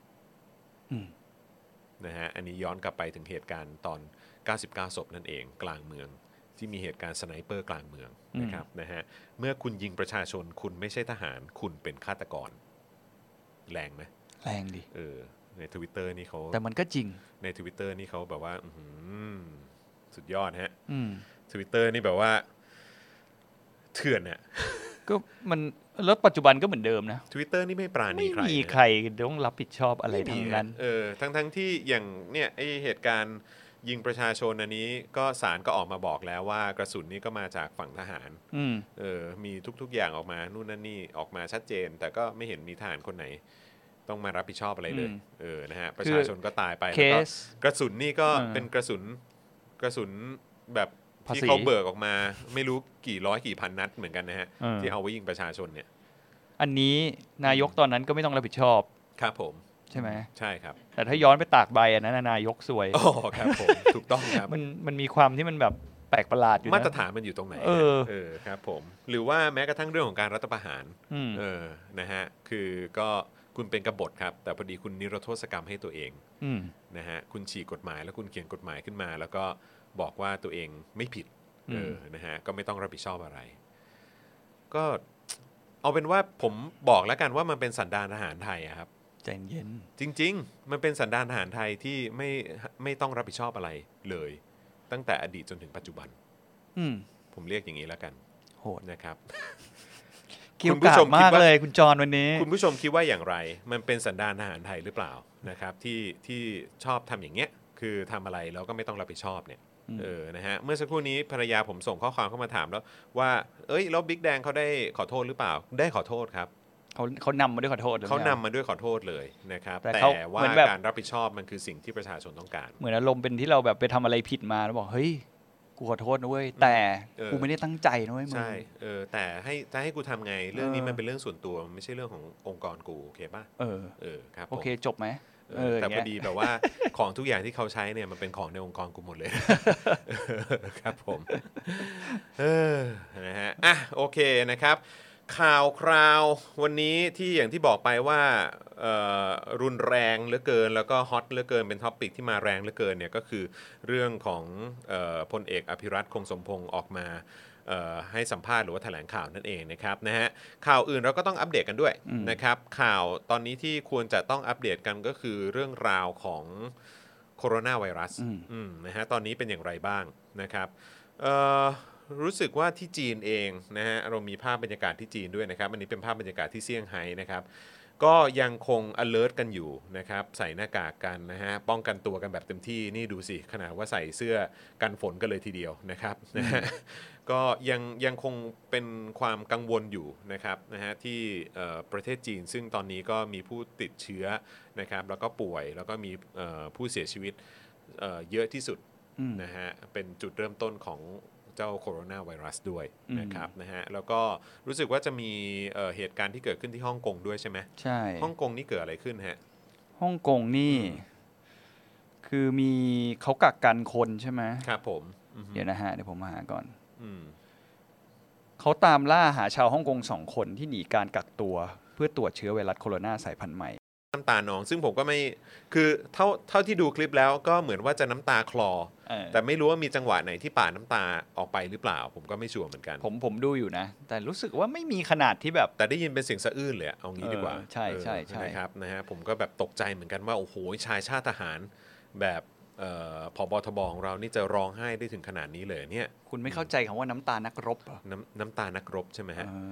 A: นะฮะอันนี้ย้อนกลับไปถึงเหตุการณ์ตอนเก้าสิบเก้าศพนั่นเองกลางเมืองที่มีเหตุการณ์สไนเปอร์กลางเมืองนะครับนะฮะเมื่อคุณยิงประชาชนคุณไม่ใช่ทหารคุณเป็นฆาตกรแรงไหม
B: แรงดิ
A: เออใน Twitter นี่เขา
B: แต่มันก็จริง
A: ใน Twitter นี่เขาแบบว่าสุดยอดฮะ Twitter นี่แบบว่าเถื่อนเนี่ย
B: ก็มันแล้วปัจจุบันก็เหมือนเดิมนะ
A: Twitter นี่ไม่ปราณีใคร
B: ไม่มีใครต้องรับผิดชอบอะไรทั้งนั้น
A: เออทั้งทั้งที่อย่างเนี่ยไอเหตุการณ์ยิงประชาชนอันนี้ก็ศาลก็ออกมาบอกแล้วว่ากระสุนนี้ก็มาจากฝั่งทหารเออมีทุกๆอย่างออกมานู่นนั่นนี่ออกมาชัดเจนแต่ก็ไม่เห็นมีทหารคนไหนต้องมารับผิดชอบอะไรเลยเออนะฮะประชาชนก็ตายไปแล้วก็กระสุนนี่ก็เป็นกระสุนกระสุนแบบที่เขาเบิกออกมาไม่รู้กี่ร้อยกี่พันนัดเหมือนกันนะฮะที่เอาไว้ยิงประชาชนเนี่ย
B: อันนี้นายกตอนนั้นก็ไม่ต้องรับผิดชอบ
A: ครับผม
B: ใช่ไหม
A: ใช่ครับ
B: แต่ถ้าย้อนไปตากใบอันนั้นนายกซวย
A: อ๋อครับผมถูกต้องครับ
B: มันมันมีความที่มันแบบแปลกประหลาดอยู่นะ
A: มาตรฐานมันอยู่ตรงไหนเออเออครับผมหรือว่าแม้กระทั่งเรื่องของการรัฐประหารเออนะฮะคือก็คุณเป็นกบฏครับแต่พอดีคุณนิรโทษกรรมให้ตัวเองนะฮะคุณฉีกกฎหมายแล้วคุณเขียนกฎหมายขึ้นมาแล้วก็บอกว่าตัวเองไม่ผิดเออนะฮะก็ไม่ต้องรับผิดชอบอะไรก็เอาเป็นว่าผมบอกแล้วกันว่ามันเป็นสันดานทหารไทยครับ
B: ใจเย็น
A: จริงๆมันเป็นสันดานทหารไทยที่ไม่ไม่ต้องรับผิดชอบอะไรเลยตั้งแต่อดีตจนถึงปัจจุบันผมเรียกอย่างนี้แล้วกัน
B: โหด
A: นะครับ
B: คุณผู้ชมมากเลยคุณจรวันนี้
A: คุณผู้ชมคิดว่าอย่างไรมันเป็นสันดานทหารไทยหรือเปล่านะครับที่ที่ชอบทำอย่างเงี้ยคือทำอะไรแล้วก็ไม่ต้องรับผิดชอบเนี่ยเออนะฮะเมื่อสักครู่นี้ภรรยาผมส่งข้อความเข้ามาถามแล้วว่าเอ้ยแล้วบิ๊กแดงเขาได้ขอโทษหรือเปล่าได้ขอโทษครับ
B: เขาเขานำมาด้วยขอโทษ
A: เขานำมาด้วยขอโทษเลยนะครับแต่ว่าการรับผิดชอบมันคือสิ่งที่ประชาชนต้องการ
B: เหมือนอารมณ์เป็นที่เราแบบไปทำอะไรผิดมาแล้วบอกเฮ้ยกูขอโทษนะเว้ยแต่กูไม่ได้ตั้งใจนะเว้ยมึง
A: ใช่เออแต่ให้จะให้กูทำไงเรื่องนี้มันเป็นเรื่องส่วนตัวมันไม่ใช่เรื่องขององค์กรกูโอเคป่ะ
B: เออ
A: เออครับ
B: โอเคจบไหม
A: แต่พอดีแบบว่าของทุกอย่างที่เขาใช้เนี่ยมันเป็นของในองค์กรกูหมดเลยครับผมเออนะฮะอ่ะโอเคนะครับข่าวคราววันนี้ที่อย่างที่บอกไปว่ารุนแรงเหลือเกินแล้วก็ฮอตเหลือเกินเป็นท็อปิกที่มาแรงเหลือเกินเนี่ยก็คือเรื่องของพลเอกอภิรัตคงสมพงษ์ออกมาให้สัมภาษณ์หรือว่าแถลงข่าวนั่นเองนะครับนะฮะข่าวอื่นเราก็ต้องอัปเดตกันด้วยนะครับข่าวตอนนี้ที่ควรจะต้องอัปเดตกันก็คือเรื่องราวของโคโรนาไวรัสนะฮะตอนนี้เป็นอย่างไรบ้างนะครับรู้สึกว่าที่จีนเองนะฮะเรามีภาพบรรยากาศที่จีนด้วยนะครับอันนี้เป็นภาพบรรยากาศที่เซี่ยงไฮ้นะครับก็ยังคง alert กันอยู่นะครับใส่หน้ากากกันนะฮะป้องกันตัวกันแบบเต็มที่นี่ดูสิขนาดว่าใส่เสื้อกันฝนกันเลยทีเดียวนะครับนะฮะก็ยังยังคงเป็นความกังวลอยู่นะครับนะฮะที่ประเทศจีนซึ่งตอนนี้ก็มีผู้ติดเชื้อนะครับแล้วก็ป่วยแล้วก็มีผู้เสียชีวิตเยอะที่สุดนะฮะเป็นจุดเริ่มต้นของเจ้าโคโรนาไวรัสด้วยนะครับนะฮะแล้วก็รู้สึกว่าจะมี เอ่อ เหตุการณ์ที่เกิดขึ้นที่ฮ่องกงด้วยใช่ไหม
B: ใช่
A: ฮ่องกงนี่เกิดอะไรขึ้นฮะ
B: ฮ่องกงนี่คือมีเขากักกันคนใช่ไหม
A: ครับผม
B: เดี๋ยวนะฮะเดี๋ยวผมหาก่อนเขาตามล่าหาชาวฮ่องกงสองคนที่หนีการกักตัวเพื่อตรวจเชื้อไวรัสโคโรนาสายพันธุ์ใหม่
A: น้ำตาหนองซึ่งผมก็ไม่คือเท่าเท่าที่ดูคลิปแล้วก็เหมือนว่าจะน้ำตาคลอแต่ไม่รู้ว่ามีจังหวะไหนที่ปาดน้ำตาออกไปหรือเปล่าผมก็ไม่ชัวร์เหมือนกัน
B: ผมผมดูอยู่นะแต่รู้สึกว่าไม่มีขนาดที่แบบ
A: แต่ได้ยินเป็นเสียงสะอื้นเลยเอางี้ดีกว่า
B: ใช่ใช่ใช่
A: นะครับนะฮะผมก็แบบตกใจเหมือนกันว่าโอ้โหชายชาติทหารแบบผบ.ทบ.ของเรานี่จะร้องไห้ได้ถึงขนาดนี้เลยเนี่ย
B: คุณไม่เข้าใจคำว่าน้ำตานักรบเหรอ
A: น้ำน้ำตานักรบใช่ไหมฮะโอ้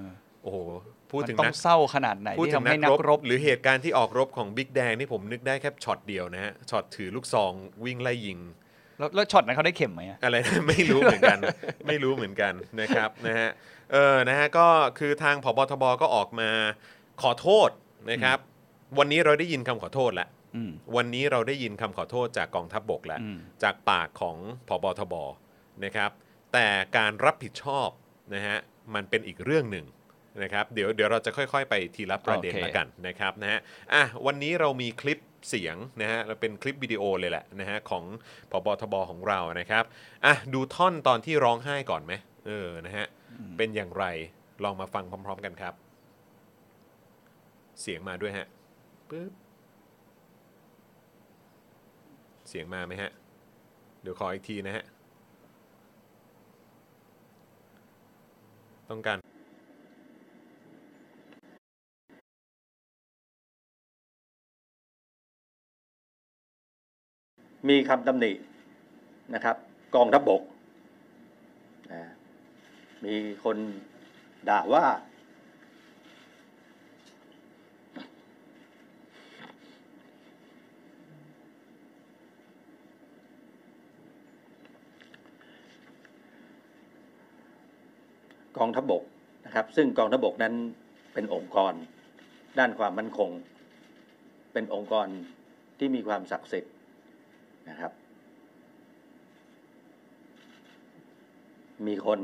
A: โอ้โหพูดถึง
B: ต้อ
A: นั
B: ง
A: ก
B: เศร้าขนาดไหน
A: พูด
B: ที่
A: ถึง
B: ทำให้นั
A: นั
B: ก
A: ก
B: ร
A: ร
B: บบ
A: หรือเหตุการณ์ที่ออกรบของบิ๊กแดงนี่ผมนึกได้แค่ช็อตเดียวนะฮะช็อตถือลูกซองวิ่งไล่ยิง
B: แล้วแล้วช็อตนั้นเขาได้เข็มไหมอะ
A: อะไรนะ ไม่รู้เหมือนกัน ไม่รู้เหมือนกันนะครับนะฮะเออนะฮะก็คือทางผบทบก็ออกมาขอโทษนะครับ วันนี้เราได้ยินคำขอโทษแล้ว
B: อืม
A: วันนี้เราได้ยินคำขอโทษจากกองทัพบกแล้ว
B: อืม
A: จากปากของผบทบนะครับแต่การรับผิดชอบนะฮะมันเป็นอีกเรื่องหนึ่งนะครับเดี๋ยวเดี๋ยวเราจะค่อยๆไปทีละประเด็น
B: โอเค
A: ละกันนะครับนะฮะอ่ะวันนี้เรามีคลิปเสียงนะฮะเราเป็นคลิปวิดีโอเลยแหละนะฮะของผบทบของเรานะครับอ่ะดูท่อนตอนที่ร้องไห้ก่อนไหมเออนะฮะเป็นอย่างไรลองมาฟังพร้อมๆกันครับเสียงมาด้วยฮะปึ๊บเสียงมาไหมฮะเดี๋ยวขออีกทีนะฮะต้องการ
C: มีคำตำหนินะครับกองทัพบกนะมีคนด่าว่ากองทัพบกนะครับซึ่งกองทัพบกนั้นเป็นองค์กรด้านความมั่นคงเป็นองค์กรที่มีความศักดิ์สิทธิ์นะครับมีคน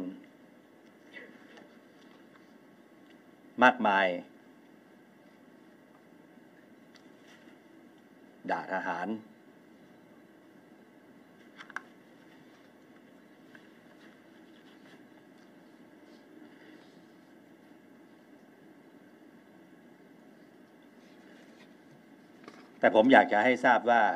C: มากมายด่าทหารแต่ผมอยากจะให้ทราบว่า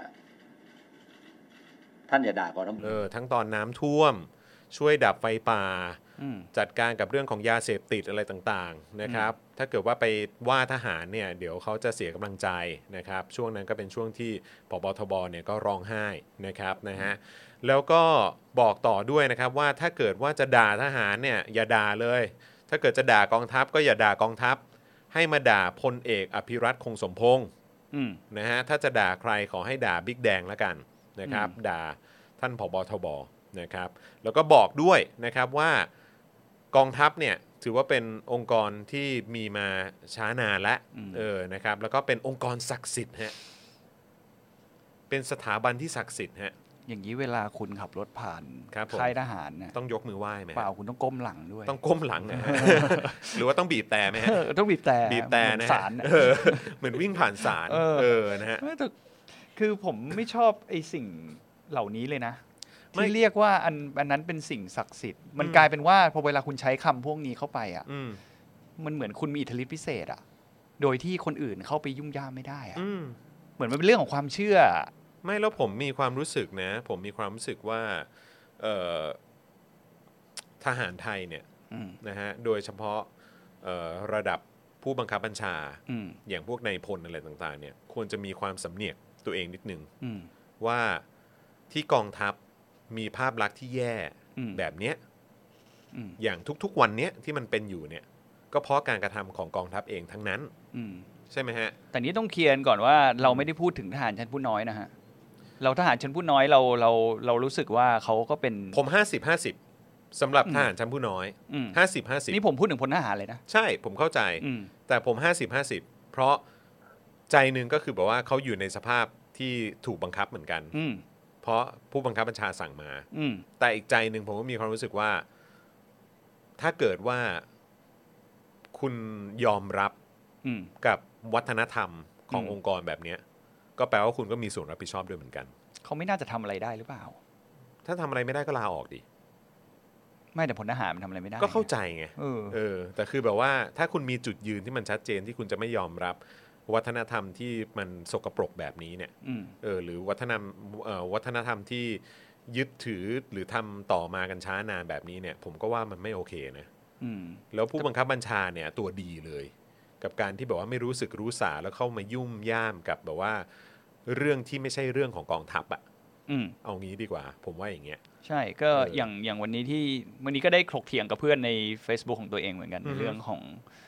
C: ท่านอย่าด่ากองทัพบก
A: เออทั้งตอนน้ำท่วมช่วยดับไฟป่า
B: อืม
A: จัดการกับเรื่องของยาเสพติดอะไรต่างๆนะครับถ้าเกิดว่าไปว่าทหารเนี่ยเดี๋ยวเขาจะเสียกำลังใจนะครับช่วงนั้นก็เป็นช่วงที่ผบทบเนี่ยก็ร้องไห้นะครับนะฮะแล้วก็บอกต่อด้วยนะครับว่าถ้าเกิดว่าจะด่าทหารเนี่ยอย่าด่าเลย ถ้าเกิดจะด่ากองทัพก็อย่าด่ากองทัพให้มาด่าพลเอกอภิรัตคงสมพงษ์
B: อืม
A: นะฮะถ้าจะด่าใครขอให้ด่าบิ๊กแดงแล้วกันนะครับ
B: อืม
A: ด่าท่านผบทบนะครับแล้วก็บอกด้วยนะครับว่ากองทัพเนี่ยถือว่าเป็นองค์กรที่มีมาช้านานแล้วเออนะครับแล้วก็เป็นองค์กรศักดิ์สิทธิ์ฮะเป็นสถาบันที่ศักดิ์สิทธิ์ฮะ
B: อย่างนี้เวลาคุณขับรถผ่าน
A: ครับผม
B: ค่ายทหารเนี่ย
A: ต้องยกมือไหว้ไหมฮะ
B: เปล่าคุณต้องก้มหลังด้วย
A: ต้องก้มหลังนะฮะ หรือว่าต้องบีบแต่ไหมฮะ
B: เออต้องบีบแต่
A: บีบแต่
B: เหมือ
A: นะ
B: ศาล
A: ฮะ
B: น่ะ
A: เออเหมือนวิ่งผ่านศาล
B: เออ
A: เออนะฮะ
B: ไม่แต่คือผมไม่ชอบไอ้สิ่งเหล่านี้เลยนะ
A: ไม่
B: ที่เรียกว่าอันอันนั้นเป็นสิ่งศักดิ์สิทธิ์มัน
A: อืม
B: กลายเป็นว่าพอเวลาคุณใช้คำพวกนี้เข้าไปอ่ะ
A: อืม
B: มันเหมือนคุณมีอิทธิฤทธิพิเศษอ่ะโดยที่คนอื่นเข้าไปยุ่งย่ามไม่ได้อ่ะ
A: อืม
B: เหมือนมันเป็นเรื่องของความเชื่อ
A: ไม่แล้วผมมีความรู้สึกนะ ผมมีความรู้สึกว่าเอ่อทหารไทยเนี่ย
B: อืม
A: นะฮะโดยเฉพาะเอ่อระดับผู้บังคับบัญชา
B: อืม
A: อย่างพวกนายพลอะไรต่างๆเนี่ยควรจะมีความสำเนียกตัวเองนิดนึง
B: อืม
A: ว่าที่กองทัพมีภาพลักษณ์ที่แย่
B: อืม
A: แบบเนี้ย
B: อืม
A: อย่างทุกๆวันเนี้ยที่มันเป็นอยู่เนี่ยก็เพราะการกระทำของกองทัพเองทั้งนั้น
B: อืม
A: ใช่ไหมฮะ
B: แต่นี้ต้องเคลียร์ก่อนว่าเราไม่ได้พูดถึงทหารชั้นผู้น้อยนะฮะเราทหารชั้นผู้น้อยเราเราเรารู้สึกว่าเขาก็เป็น
A: ผม ห้าสิบ ห้าสิบ สำหรับ
B: อืม
A: ทหารชั้นผู้น้อย
B: อืม
A: ห้าสิบ ห้าสิบ
B: นี่ผมพูดถึงพลทหารเลยนะ
A: ใช่ผมเข้าใจ
B: อืม
A: แต่ผม ห้าสิบ ห้าสิบ เพราะใจหนึ่งก็คือแบบว่าเขาอยู่ในสภาพที่ถูกบังคับเหมือนกัน
B: อืม
A: เพราะผู้บังคับบัญชาสั่งมา
B: อืม
A: แต่อีกใจหนึ่งผมก็มีความรู้สึกว่า ถ้าเกิดว่าคุณยอมรับ
B: อืม
A: กับวัฒนธรรมของ
B: อืม
A: องค์กรแบบเนี้ยก็แปลว่าคุณก็มีส่วนรับผิดชอบด้วยเหมือนกัน
B: เขาไม่น่าจะทำอะไรได้หรือเปล่า
A: ถ้าทำอะไรไม่ได้ก็ลาออกดิ
B: ไม่แต่พลทหารมันทำอะไรไม่ได้
A: ก็เข้าใจไง
B: เออ
A: เออแต่คือแบบว่าถ้าคุณมีจุดยืนที่มันชัดเจนที่คุณจะไม่ยอมรับวัฒนธรรมที่มันสกปรกแบบนี้เนี่ย
B: อืม
A: เออหรือวัฒนธรรมเอ่อวัฒนธรรมที่ยึดถือหรือทำต่อมากันช้านานแบบนี้เนี่ย ผมก็ว่ามันไม่โอเคนะ
B: อืม
A: แล้วผู้บังคับบัญชาเนี่ยตัวดีเลย กับการที่แบบว่าไม่รู้สึกรู้สาแล้วเข้ามายุ่มย่ามกับแบบว่าเรื่องที่ไม่ใช่เรื่องของกองทัพอะ
B: อืม
A: เอางี้ดีกว่า ผมว่าอย่างเงี้ย
B: ใช่ก็
A: เออ
B: อย่างอย่างวันนี้ที่วันนี้ก็ได้ถกเถียงกับเพื่อนใน Facebook ของตัวเองเหมือนกัน
A: อือฮึ
B: เรื่องของ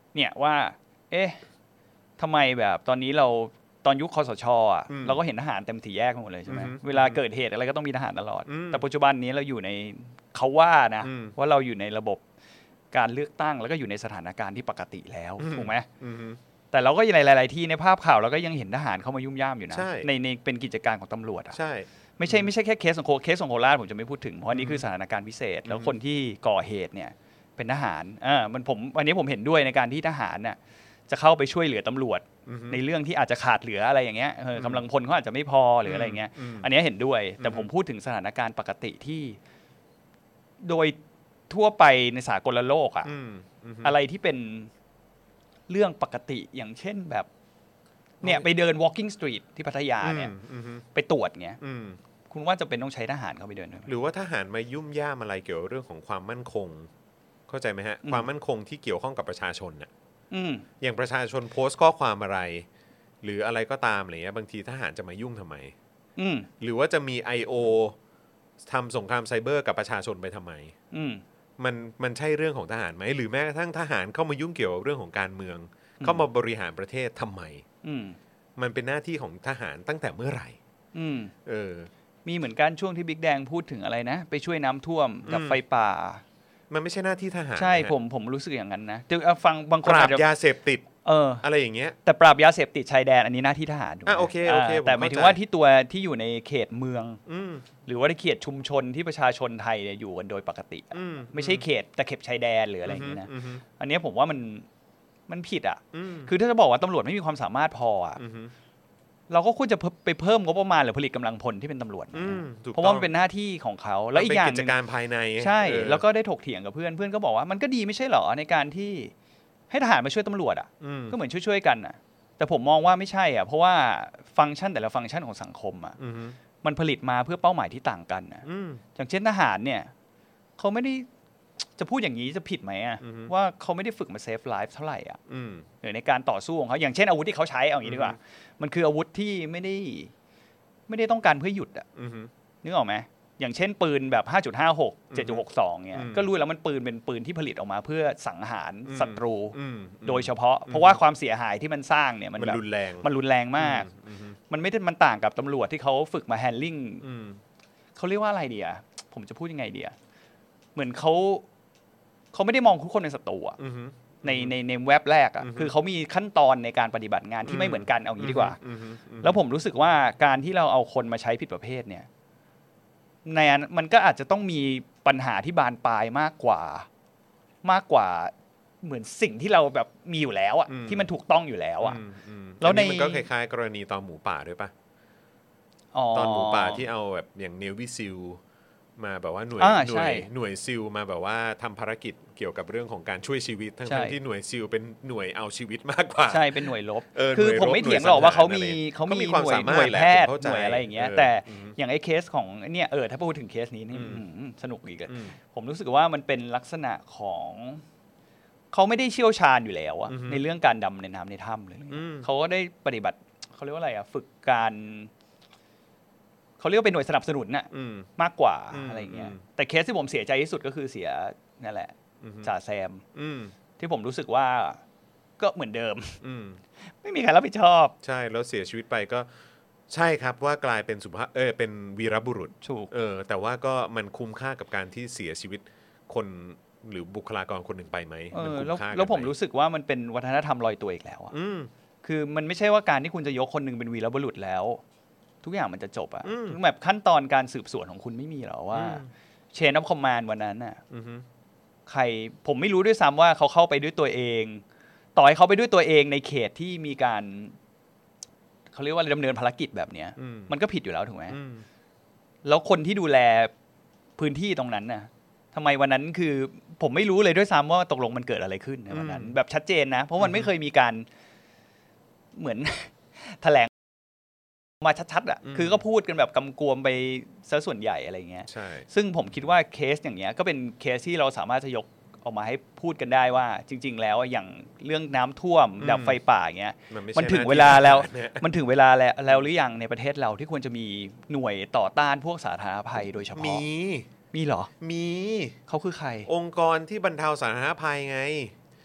B: เนี่ยว่าเอ๊ะทำไมแบบตอนนี้เราตอนยุคคสชอ่ะเราก็เห็นทหารเต็มสี่แยกหมดเลยใช่ไหมเวลาเกิดเหตุอะไรก็ต้องมีทหารตลอดแต่ปัจจุบันนี้เราอยู่ในเขาว่านะว่าเราอยู่ในระบบการเลือกตั้งแล้วก็อยู่ในสถานการณ์ที่ปกติแล้วถูกไหมแต่เราก็ในหลายๆที่ในภาพข่าวเราก็ยังเห็นทหารเข้ามายุ่มย่ามอยู่นะในในเป็นกิจการของตำรวจอ่ะ
A: ใช่
B: ไม่ใช่ไม่ใช่แค่เคสของโคเคสของโคราชผมจะไม่พูดถึงเพราะนี่คือสถานการณ์พิเศษแล้วคนที่ก่อเหตุเนี่ยเป็นทหารอ่ามันผมวันนี้ผมเห็นด้วยในการที่ทหารน่ะจะเข้าไปช่วยเหลือตำรวจในเรื่องที่อาจจะขาดเหลืออะไรอย่างเงี้ยกำลังพลเขาอาจจะไม่พอหรืออะไรเงี้ยอันนี้เห็นด้วยแต่ผมพูดถึงสถานการณ์ปกติที่โดยทั่วไปในสากลโลกอ่ะอะไรที่เป็นเรื่องปกติอย่างเช่นแบบเนี่ยไปเดิน walking street ที่พัทยาเนี่ยไปตรวจเงี้ยคุณว่าจะเป็นต้องใช้ทหารเข้าไปเดิน
A: หรือว่าทหารมายุ่มย่ามอะไรเกี่ยวกับเรื่องของความมั่นคงเข้าใจไหมฮะความมั่นคงที่เกี่ยวข้องกับประชาชนน่ะอย่างประชาชนโพสต์ข้อความอะไรหรืออะไรก็ตามอะไรเงี้ยบางทีทหารจะมายุ่งทำไมหรือว่าจะมี ไอ โอ ทำสงครามไซเบอร์กับประชาชนไปทำไมมันมันใช่เรื่องของทหารไหมหรือแม้กระทั่งทหารเข้ามายุ่งเกี่ยวกับเรื่องของการเมืองเข้ามาบริหารประเทศทำไมมันเป็นหน้าที่ของทหารตั้งแต่เมื่อไหร่เออ
B: มีเหมือนกันช่วงที่บิ๊กแดงพูดถึงอะไรนะไปช่วยน้ำท่วมกับไฟป่า
A: มันไม่ใช่หน้าที่ทหาร
B: ใช่ผมผมรู้สึกอย่างนั้นนะเดี๋ยวฟังบางคน
A: ปราบยาเสพติด
B: เออ
A: อะไรอย่างเงี้ย
B: แต่ปราบยาเสพติดชายแดนอันนี้หน้าที่ทหารถูกไหม
A: อ่ะโอเคโอเค
B: แต่หมายถึงว่าที่ตัวที่อยู่ในเขตเมืองหรือว่าในเขตชุมชนที่ประชาชนไทยเนี่ยอยู่กันโดยปกติไม่ใช่เขตตะเข็บชายแดนหรืออะไรอย่างนี้นะอันนี้ผมว่ามันมันผิดอ่ะคือถ้าจะบอกว่าตำรวจไม่มีความสามารถพออ่ะเราก็ควรจะไปเพิ่มงบประมาณหรือผลิตกำลังพลที่เป็นตำรวจเพราะว่ามันเป็นหน้าที่ของเขาแล้วอีกอย่าง
A: เป็นกิจการภายใน
B: ใช่แล้วก็ได้ถกเถียงกับเพื่อนเพื่อนก็บอกว่ามันก็ดีไม่ใช่หรอในการที่ให้ทหารมาช่วยตำรวจอ่ะก็เหมือนช่วยๆกันอ่ะแต่ผมมองว่าไม่ใช่อ่ะเพราะว่าฟังก์ชันแต่ละฟังก์ชันของสังคมอ่ะมันผลิตมาเพื่อเป้าหมายที่ต่างกันนะอย่างเช่นทหารเนี่ยเขาไม่ได้จะพูดอย่างนี้จะผิดไหมอ่ะว่าเขาไม่ได้ฝึกมาเซฟไลฟ์เท่าไหร่อ่ะหรือในการต่อสู้ของเขาอย่างเช่นอาวุธที่เขาใช้เอาอย่างนี้ดีกว่ามันคืออาวุธที่ไม่ได้ไม่ได้ต้องการเพื่อหยุดอ่ะนึกออกไหมอย่างเช่นปืนแบบ ห้าจุดห้าหก เจ็ดจุดหกสอง เนี่ยก็รู้แล้วมันปืนเป็นปืนที่ผลิตออกมาเพื่อสังหารศัตรูโดยเฉพาะเพราะว่าความเสียหายที่มันสร้างเนี่ยมันแบบ
A: รุนแรง
B: มันรุนแรงมากมันไม่ได้มันต่างกับตำรวจที่เขาฝึกมาแฮนดิ้งเขาเรียกว่าอะไรดีอ่ะผมจะพูดยังไงดีอ่ะเหมือนเขาเขาไม่ได้มองทุกคนเป็นศัตรูอ่ะในในในเว็บแรกอ่ะคือเขามีขั้นตอนในการปฏิบัติงานที่ไม่เหมือนกันเอางี้ดีกว่าแล้วผมรู้สึกว่าการที่เราเอาคนมาใช้ผิดประเภทเนี่ยในมันก็อาจจะต้องมีปัญหาที่บานปลายมากกว่ามากกว่าเหมือนสิ่งที่เราแบบมีอยู่แล้วอ่ะที่มันถูกต้องอยู่แล้วอ่ะ
A: แล้วในมันก็คล้ายๆกรณีตอนหมูป่าด้วยป่ะตอนหมูป่าที่เอาแบบอย่างเนวิซิลมาแบบว่าหน่วยหน่วยหน่วยซิลมาแบบว่าทำภารกิจเกี่ยวกับเรื่องของการช่วยชีวิตทั้งที่หน่วยซิลเป็นหน่วยเอาชีวิตมากกว่า
B: ใช่เป็นหน่วยรบคือผมไม่เถียงหรอกว่าเขามีเขามีหน่วยหน่วยแพทย์หน่วยอะไรอย่างเงี้ยแต่อย่างไอ้เคสของเนี่ยเออถ้าพูดถึงเคสนี้นี่สนุกอีกเลยผมรู้สึกว่ามันเป็นลักษณะของเขาไม่ได้เชี่ยวชาญอยู่แล้วอะในเรื่องการดำในน้ำในถ้ำเลยเขาก็ได้ปฏิบัติเขาเรียกว่าอะไรอะฝึกการเขาเรียกว่าเป็นหน่วยสนับสนุนน่ะมากกว่าอะไรเงี้ยแต่เคสที่ผมเสียใจที่สุดก็คือเสียนั่นแหละจ่าแซมที่ผมรู้สึกว่าก็เหมือนเดิมไม่มีใครรับผิดชอบ
A: ใช่แล้วเสียชีวิตไปก็ใช่ครับว่ากลายเป็นสุภาพเออเป็นวีรบุรุษ
B: ถูก
A: เออแต่ว่าก็มันคุ้มค่ากับการที่เสียชีวิตคนหรือบุคลากรคนหนึ่งไปไหม
B: มันคุ้มค่าแล้วผมรู้สึกว่ามันเป็นวัฒนธรรมลอยตัวอีกแล้วอ่ะคือมันไม่ใช่ว่าการที่คุณจะยกคนหนึ่งเป็นวีรบุรุษแล้วทุกอย่างมันจะจบอะแบบขั้นตอนการสืบสวนของคุณไม่มีหรอว่าเชนออฟคอมมานด์วันนั้นน่ะใครผมไม่รู้ด้วยซ้ำว่าเขาเข้าไปด้วยตัวเองต่อให้เขาไปด้วยตัวเองในเขตที่มีการเขาเรียกว่าดำเนินภารกิจแบบเนี้ยมันก็ผิดอยู่แล้วถูกไหมแล้วคนที่ดูแลพื้นที่ตรงนั้นน่ะทำไมวันนั้นคือผมไม่รู้เลยด้วยซ้ำว่าตกลงมันเกิดอะไรขึ้นในวันนั้นแบบชัดเจนนะเพราะมันไม่เคยมีการเหมือนแถลงมาชัดๆอ่ะคือก็พูดกันแบบกำกวมไปซะส่วนใหญ่อะไรเงี้ย
A: ใช่
B: ซึ่งผมคิดว่าเคสอย่างเงี้ยก็เป็นเคสที่เราสามารถจะยกออกมาให้พูดกันได้ว่าจริงๆแล้วอย่างเรื่องน้ำท่วมดับไฟป่าเงี้ยมันถึงเวลาแล้วมันถึงเวลาแล้วแล้วหรือยังในประเทศเราที่ควรจะมีหน่วยต่อต้านพวกสาธารณภัยโดยเฉพาะมีมีเหรอ
A: มี
B: เขาคือใคร
A: องค์กรที่บรรเทาสาธารณภัยไง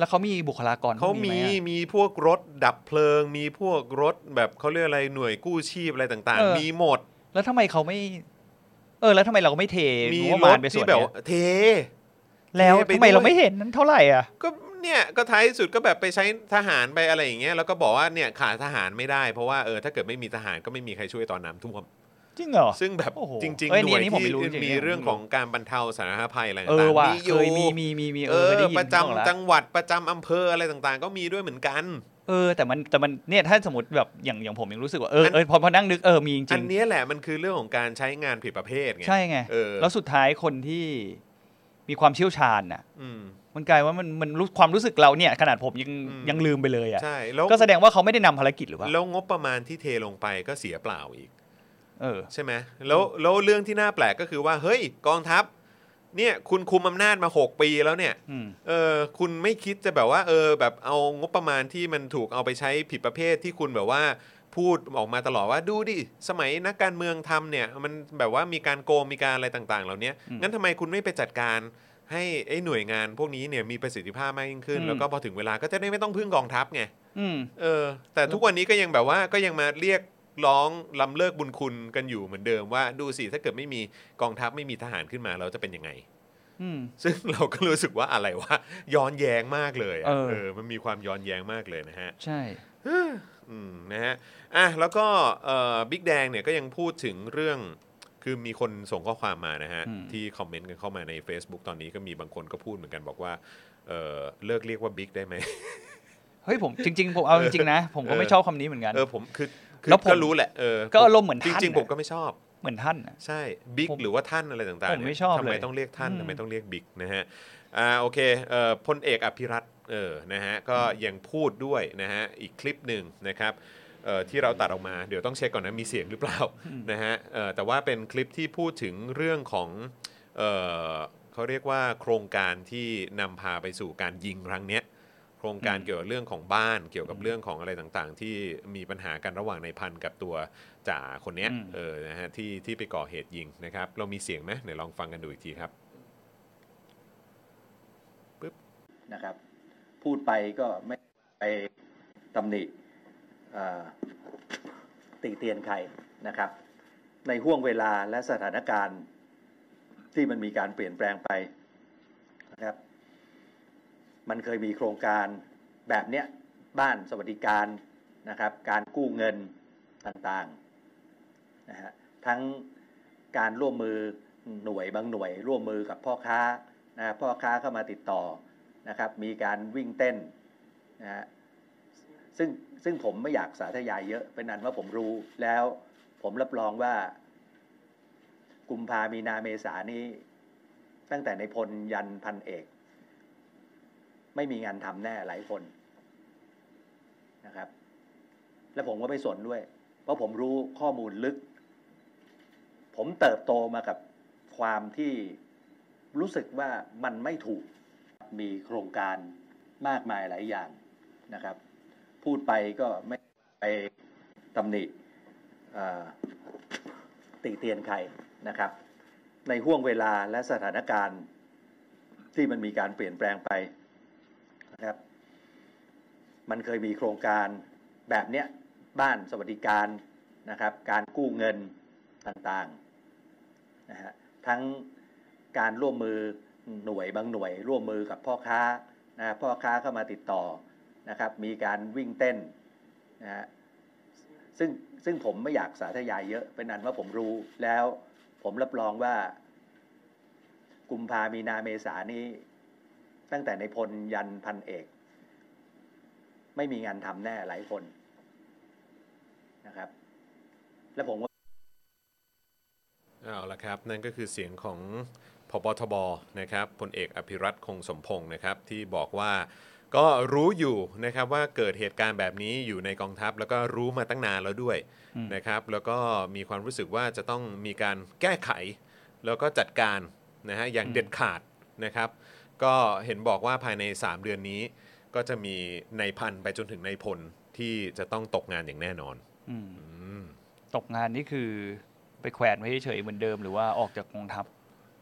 B: แล้วเขามีบุคลากร
A: เขามีมีพวกรถดับเพลิงมีพวกรถแบบเขาเรียกอะไรหน่วยกู้ชีพอะไรต่างๆมีหมด
B: แล้วทำไมเขาไม่เออแล้วทำไมเราก็ไม่เท
A: มีรถที่แบบเท
B: แล้วทำไมเราไม่เห็นนั้นเท่าไหร่อ่ะ
A: ก็เนี่ยก็ท้ายสุดก็แบบไปใช้ทหารไปอะไรอย่างเงี้ยแล้วก็บอกว่าเนี่ยขาดทหารไม่ได้เพราะว่าเออถ้าเกิดไม่มีทหารก็ไม่มีใครช่วยตอนน้ำท่วม
B: จริงเหรอ
A: ซึ่งแบบจริงๆหน่วยที่มีเรื่องของการบรรเทาสาธารณภัยอะไรต่าง
B: ๆมีอยู่มีมีมีมี
A: เออประจำจังหวัดประจำอำเภออะไรต่างๆก็มีด้วยเหมือนกัน
B: เออแต่มันแต่มันเนี่ยถ้าสมมติแบบอย่างอย่างผมยังรู้สึกว่าเออเออพอพอนั่งนึกเออมีจริง
A: อันนี้แหละมันคือเรื่องของการใช้งานผิดประเภทไง
B: ใช่ไงแล้วสุดท้ายคนที่มีความเชี่ยวชาญน่ะมันกลายว่ามันมันรู้ความรู้สึกเราเนี่ยขนาดผมยังยังลืมไปเลยอ่ะ
A: ใช่
B: ก็แสดงว่าเขาไม่ได้นำภารกิจหรือว่า
A: แล้วงบประมาณที่เทลงไปก็เสียเปล่าอีก
B: เออ
A: ใช่ไหมแล้วแล้วเรื่องที่น่าแปลกก็คือว่าเฮ้ยกองทัพเนี่ยคุณคุมอำนาจมาหกปีแล้วเนี่ยเออคุณไม่คิดจะแบบว่าเออแบบเอางบประมาณที่มันถูกเอาไปใช้ผิดประเภทที่คุณแบบว่าพูดออกมาตลอดว่าดูดิสมัยนักการเมืองทำเนี่ยมันแบบว่ามีการโกงมีการอะไรต่างๆเหล่านี้งั้นทำไมคุณไม่ไปจัดการให้ไอ้หน่วยงานพวกนี้เนี่ยมีประสิทธิภาพมากยิ่งขึ้นแล้วก็พอถึงเวลาก็จะได้ไม่ต้องพึ่งกองทัพไงเออแต่ทุกวันนี้ก็ยังแบบว่าก็ยังมาเรียกร้องล้ำเลิกบุญคุณกันอยู่เหมือนเดิมว่าดูสิถ้าเกิดไม่มีกองทัพไม่มีทหารขึ้นมาเราจะเป็นยังไงซึ่งเราก็รู้สึกว่าอะไรวะย้อนแย้งมากเลยเออเออมันมีความย้อนแย้งมากเลยนะฮะ
B: ใช่
A: อืมนะฮะอ่ะแล้วก็เอ่อบิ๊กแดงเนี่ยก็ยังพูดถึงเรื่องคือมีคนส่งข้อความมานะฮะที่คอมเมนต์กันเข้ามาใน Facebook ตอนนี้ก็มีบางคนก็พูดเหมือนกันบอกว่าเออเลิกเรียกว่าบิ๊กได้ไหม
B: เฮ้ยผมจริงๆผมเอาจริงๆนะผมก็ไม่ชอบคำนี้เหมือนกัน
A: เออผมคือแล้วก็รู้แหละเออ
B: ก็อารมณ์เหมือนท่าน
A: จริงๆผมก็ไม่ชอบ
B: เหมือนท่าน
A: ใช่บิ๊กหรือว่าท่านอะไรต่างๆ
B: ผมไม่ชอบเลย
A: ทำไมต้องเรียกท่านทำไมต้องเรียกบิ๊กนะฮะอ่าโอเคเอ่อพลเอกอภิรัตน์เออนะฮะก็ยังพูดด้วยนะฮะอีกคลิปหนึ่งนะครับเอ่อที่เราตัดออกมาเดี๋ยวต้องเช็คก่อนนะมีเสียงหรือเปล่านะฮะเอ่อแต่ว่าเป็นคลิปที่พูดถึงเรื่องของเอ่อเขาเรียกว่าโครงการที่นำพาไปสู่การยิงครั้งเนี้ยโครงการเกี่ยวกับเรื่องของบ้านเกี่ยวกับเรื่องของอะไรต่างๆที่มีปัญหากันระหว่างในพันกับตัวจ่าคนเนี้ยเออนะฮะที่ที่ไปก่อเหตุยิงนะครับเรามีเสียงไหมเดี๋ยวลองฟังกันดูอีกทีครับปึ๊บ
C: นะครับพูดไปก็ไม่ไปตำหนิติเตียนใครนะครับในห่วงเวลาและสถานการณ์ที่มันมีการเปลี่ยนแปลงไปนะครับมันเคยมีโครงการแบบเนี้ยบ้านสวัสดิการนะครับการกู้เงินต่างๆนะฮะทั้งการร่วมมือหน่วยบางหน่วยร่วมมือกับพ่อค้านะพ่อค้าเข้ามาติดต่อนะครับมีการวิ่งเต้นนะฮะซึ่งซึ่งผมไม่อยากสาธยายเยอะเป็นอันว่าผมรู้แล้วผมรับรองว่ากุมภามีนาเมษานี้ตั้งแต่ในพลยันพันเอกไม่มีงานทำแน่หลายคนนะครับและผมก็ไม่สนด้วยเพราะผมรู้ข้อมูลลึกผมเติบโตมากับความที่รู้สึกว่ามันไม่ถูกมีโครงการมากมายหลายอย่างนะครับพูดไปก็ไม่ไปตำหนิติเตียนใครนะครับในห่วงเวลาและสถานการณ์ที่มันมีการเปลี่ยนแปลงไปนะครับมันเคยมีโครงการแบบเนี้ยบ้านสวัสดิการนะครับการกู้เงินต่างๆนะฮะทั้งการร่วมมือหน่วยบางหน่วยร่วมมือกับพ่อค้านะพ่อค้าเข้ามาติดต่อนะครับมีการวิ่งเต้นนะฮะซึ่งซึ่งผมไม่อยากสาธยายเยอะเป็นอันว่าผมรู้แล้วผมรับรองว่ากุมภามีนาเมษานี้ตั้งแต่ในพลยันพันเอกไม่มีงานทำแน่หลายคนนะครับและผมว่า
A: เอาละครับนั่นก็คือเสียงของผบ.ทบ.นะครับพลเอกอภิรัตน์คงสมพงษ์นะครับที่บอกว่าก็รู้อยู่นะครับว่าเกิดเหตุการณ์แบบนี้อยู่ในกองทัพแล้วก็รู้มาตั้งนานแล้วด้วยนะครับแล้วก็มีความรู้สึกว่าจะต้องมีการแก้ไขแล้วก็จัดการนะฮะอย่างเด็ดขาดนะครับก็เห็นบอกว่าภายในสามเดือนนี้ก็จะมีนายพันไปจนถึงนายพลที่จะต้องตกงานอย่างแน่นอน
B: ตกงานนี่คือไปแขวนไว้เฉยเหมือนเดิมหรือว่าออกจากกองทัพ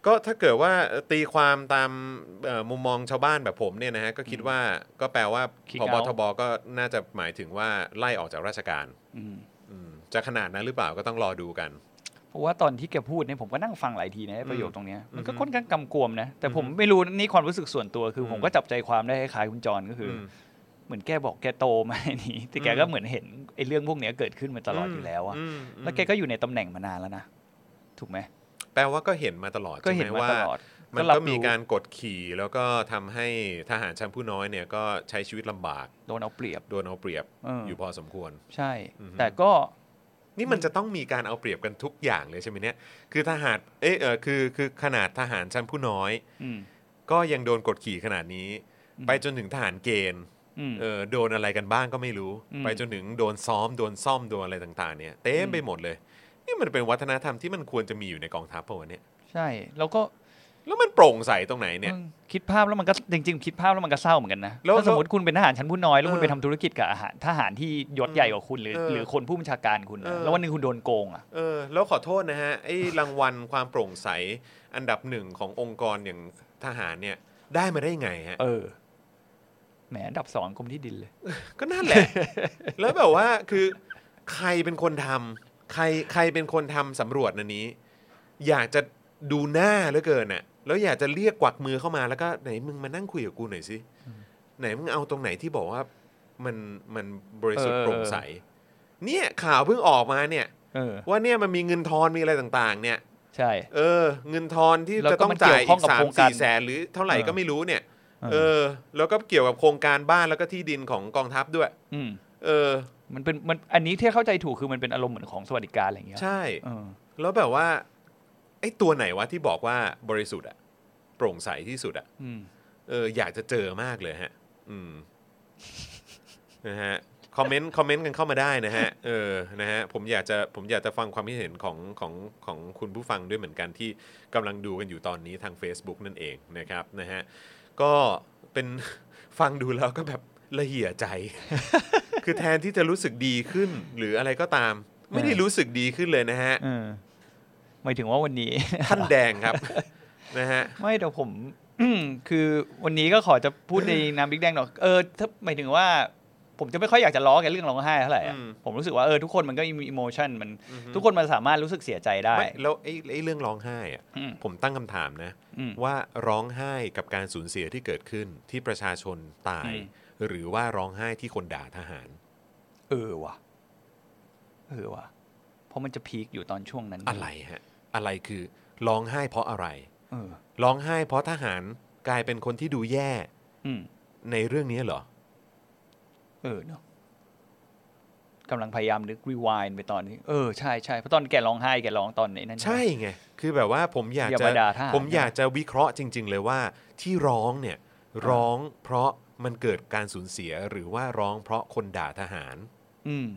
A: ก็ถ้าเกิดว่าตีความตามมุมมองชาวบ้านแบบผมเนี่ยนะฮะก็คิดว่าก็แปลว่าผบ.ทบ.ก็น่าจะหมายถึงว่าไล่ออกจากราชการจะขนาดนั้นหรือเปล่าก็ต้องรอดูกัน
B: เพราะว่าตอนที่แกพูดเนี่ยผมก็นั่งฟังหลายทีนะประโยคตรงนี้มันก็ค่อนข้างกำกวมนะแต่ผมไม่รู้นี่ความรู้สึกส่วนตัวคือผมก็จับใจความได้คล้ายคุณจรก็คือเหมือนแกบอกแกโตมาในนี้แต่แกก็เหมือนเห็นไอ้เรื่องพวกนี้เกิดขึ้นมาตลอดอยู่แล้วอะแล้วแกก็อยู่ในตำแหน่งมานานแล้วนะถูกไหม
A: แปลว่าก็เห็นมาตลอด
B: ก็เห็นมาตลอด
A: มันก็มีการกดขี่แล้วก็ทำให้ทหารชั้นผู้น้อยเนี่ยก็ใช้ชีวิตลำบาก
B: โดนเอาเปรียบ
A: โดนเอาเปรียบอยู่พอสมควร
B: ใช่แต่ก็
A: นี่มันจะต้องมีการเอาเปรียบกันทุกอย่างเลยใช่ไหมเนี่ยคือทหารเออเออคือคือขนาดทหารชั้นผู้น้อยก็ยังโดนกดขี่ขนาดนี้ไปจนถึงทหารเกณฑ์เออโดนอะไรกันบ้างก็ไม่รู้ไปจนถึงโดนซ้อมโดนซ่อมโดนอะไรต่างๆเนี่ยเต็มไปหมดเลยนี่มันเป็นวัฒนธรรมที่มันควรจะมีอยู่ในกองทัพป่ะวะเนี่ย
B: ใช่แล้วก็
A: แล้วมันโปร่งใสตรงไหนเนี่ย
B: คิดภาพแล้วมันก็จริงๆคิดภาพแล้วมันก็เศร้าเหมือนกันนะถ้าสมมติคุณเป็นทหารชั้นผู้น้อยแล้วคุณไปทำธุรกิจกับอาหารทหารที่ยศใหญ่กว่าคุณหรือหรือคนผู้บัญชาการคุณแล้ววันนึงคุณโดนโกงอ่ะ
A: เออแล้วขอโทษนะฮะไอ้รางวัลความโปร่งใสอันดับหนึ่งขององค์กรอย่างทหารเนี่ยได้มาได้ไงฮะ
B: เออแหมอันดับสองกรมที่ดินเลย
A: ก็นั่นแหละแล้วแบบว่าคือใครเป็นคนทำใครใครเป็นคนทำสำรวจอันนี้อยากจะดูหน้าเหลือเกินน่ะแล้วอยากจะเรียกกวักมือเข้ามาแล้วก็ไหนมึงมานั่งคุยกับกูหน่อยสิไหนมึงเอาตรงไหนที่บอกว่ามันมันบริสุทธิ์โปร่งใสเนี่ยข่าวเพิ่งออกมาเนี่ยว่าเนี่ยมันมีเงินทอนมีอะไรต่างๆเนี่ย
B: ใช่
A: เออเงินทอนที่จะต้องจ่ายอีกสามสี่แสนหรือเท่าไหร่ก็ไม่รู้เนี่ยเออแล้วก็เกี่ยวกับโครงการบ้านแล้วก็ที่ดินของกองทัพด้วยเออ
B: มันเป็นมันอันนี้ที่เข้าใจถูกคือมันเป็นอารมณ์เหมือนของสวัสดิการอะไรอย่างเงี้ย
A: ใช่แล้วแบบว่าไอ้ตัวไหนวะที่บอกว่าบริสุทธิ์อะโปร่งใสที่สุดอะเอออยากจะเจอมากเลยฮะอืมนะฮะคอมเมนต์คอมเมนต์กันเข้ามาได้นะฮะเออนะฮะผมอยากจะผมอยากจะฟังความคิดเห็นของของของคุณผู้ฟังด้วยเหมือนกันที่กำลังดูกันอยู่ตอนนี้ทาง Facebook นั่นเองนะครับนะฮะก็เป็นฟังดูแล้วก็แบบละเหี่ยใจ คือแทนที่จะรู้สึกดีขึ้นหรืออะไรก็ตามไม่ได้รู้สึกดีขึ้นเลยนะฮะ
B: หมายถึงว่าวันนี้
A: ท่านแดงครับนะฮะ
B: ไม่แต่ผมคือวันนี้ก็ขอจะพูดในนามบิ๊กแดงหน่อยเออถ้าหมายถึงว่าผมจะไม่ค่อยอยากจะล้อกันเรื่องร้องไห้เท่าไหร่ผมรู้สึกว่าเออทุกคนมันก็มีอิโมชันมันทุกคนมันสามารถรู้สึกเสียใจได้
A: แล้วไอ้ไอ้เรื่องร้องไห้อะผมตั้งคำถามนะว่าร้องไห้กับการสูญเสียที่เกิดขึ้นที่ประชาชนตายหรือว่าร้องไห้ที่คนด่าทหาร
B: เออว่ะเออว่ะเพราะมันจะพีคอยู่ตอนช่วงนั้น
A: อะไรฮะอะไรคือร้องไห้เพราะอะไรร้องไห้เพราะทหารกลายเป็นคนที่ดูแย่ในเรื่องนี้เหรอ
B: เออเนาะกำลังพยายามนึกรีไวน์ไปตอนนี้เออใช่ใช่เพราะตอนแกร้องไห้แกร้องตอนนี้นั่น
A: ใช่ไงคือแบบว่าผมอยากจะผมอยากจะวิเคราะห์จริงๆเลยว่าที่ร้องเนี่ยร้องเพราะมันเกิดการสูญเสียหรือว่าร้องเพราะคนด่าทหาร
B: อืม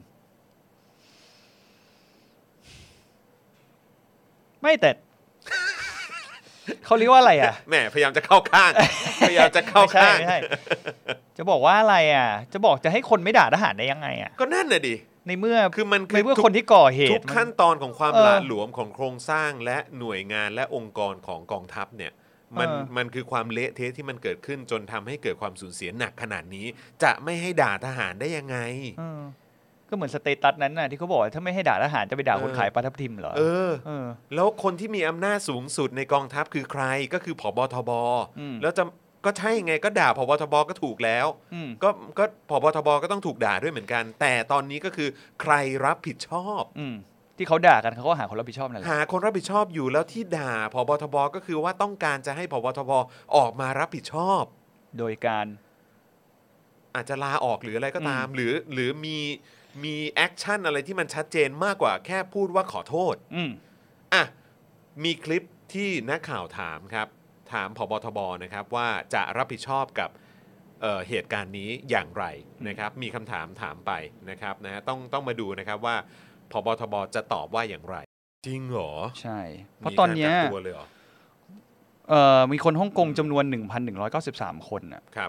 B: ไม่แต่เขาเรียกว่าอะไรอ่ะ
A: แหมพยายามจะเข้าข้างพยายามจะเข้าข้าง
B: ไม่ใช่จะบอกว่าอะไรอ่ะจะบอกจะให้คนไม่ด่าทหารได้ยังไงอ่ะ
A: ก็นั่นน่ะดิ
B: ในเมื่อ
A: คือมัน
B: ในเมื่อคนที่ก่อเหตุ
A: ทุกขั้นตอนของความหละหลวมของโครงสร้างและหน่วยงานและองค์กรของกองทัพเนี่ยมันมันคือความเละเทะที่มันเกิดขึ้นจนทำให้เกิดความสูญเสียหนักขนาดนี้จะไม่ให้ด่าทหารได้ยังไง
B: ก็เหมือนสเตตัสนั้นน่ะที่เขาบอกถ้าไม่ให้ด่าทหารจะไปด่าคนขายปลาทับทิมเหรอ
A: เออแล้วคนที่มีอำนาจสูงสุดในกองทัพคือใครก็คือผบ.ทบ.แล้วจะก็ใช่ไงก็ด่าผบ.ทบ.ก็ถูกแล้วก็ก็ผบ.ทบ.ก็ต้องถูกด่าด้วยเหมือนกันแต่ตอนนี้ก็คือใครรับผิดชอบ
B: ที่เขาด่ากันเขาก็หาคนรับผิดชอบนั่นแหละ
A: หาคนรับผิดชอบอยู่แล้วที่ด่าผบ.ทบ.ก็คือว่าต้องการจะให้ผบ.ทบ.ออกมารับผิดชอบ
B: โดยการ
A: อาจจะลาออกหรืออะไรก็ตามหรือหรือมีมีแอคชั่นอะไรที่มันชัดเจนมากกว่าแค่พูดว่าขอโทษ
B: อืม
A: อ่ะมีคลิปที่นักข่าวถามครับถามผบ.ทบ.นะครับว่าจะรับผิดชอบกับ เอ่อเหตุการณ์นี้อย่างไรนะครับมีคำถามถามไปนะครับนะต้องต้องมาดูนะครับว่าผบ.ทบ.จะตอบว่าอย่างไรจริงเหรอ
B: ใช่เพราะตอนนี้เอ่อมีคนฮ่องกงจำนวน หนึ่งพันหนึ่งร้อยเก้าสิบสาม คนน่ะ
A: ครับ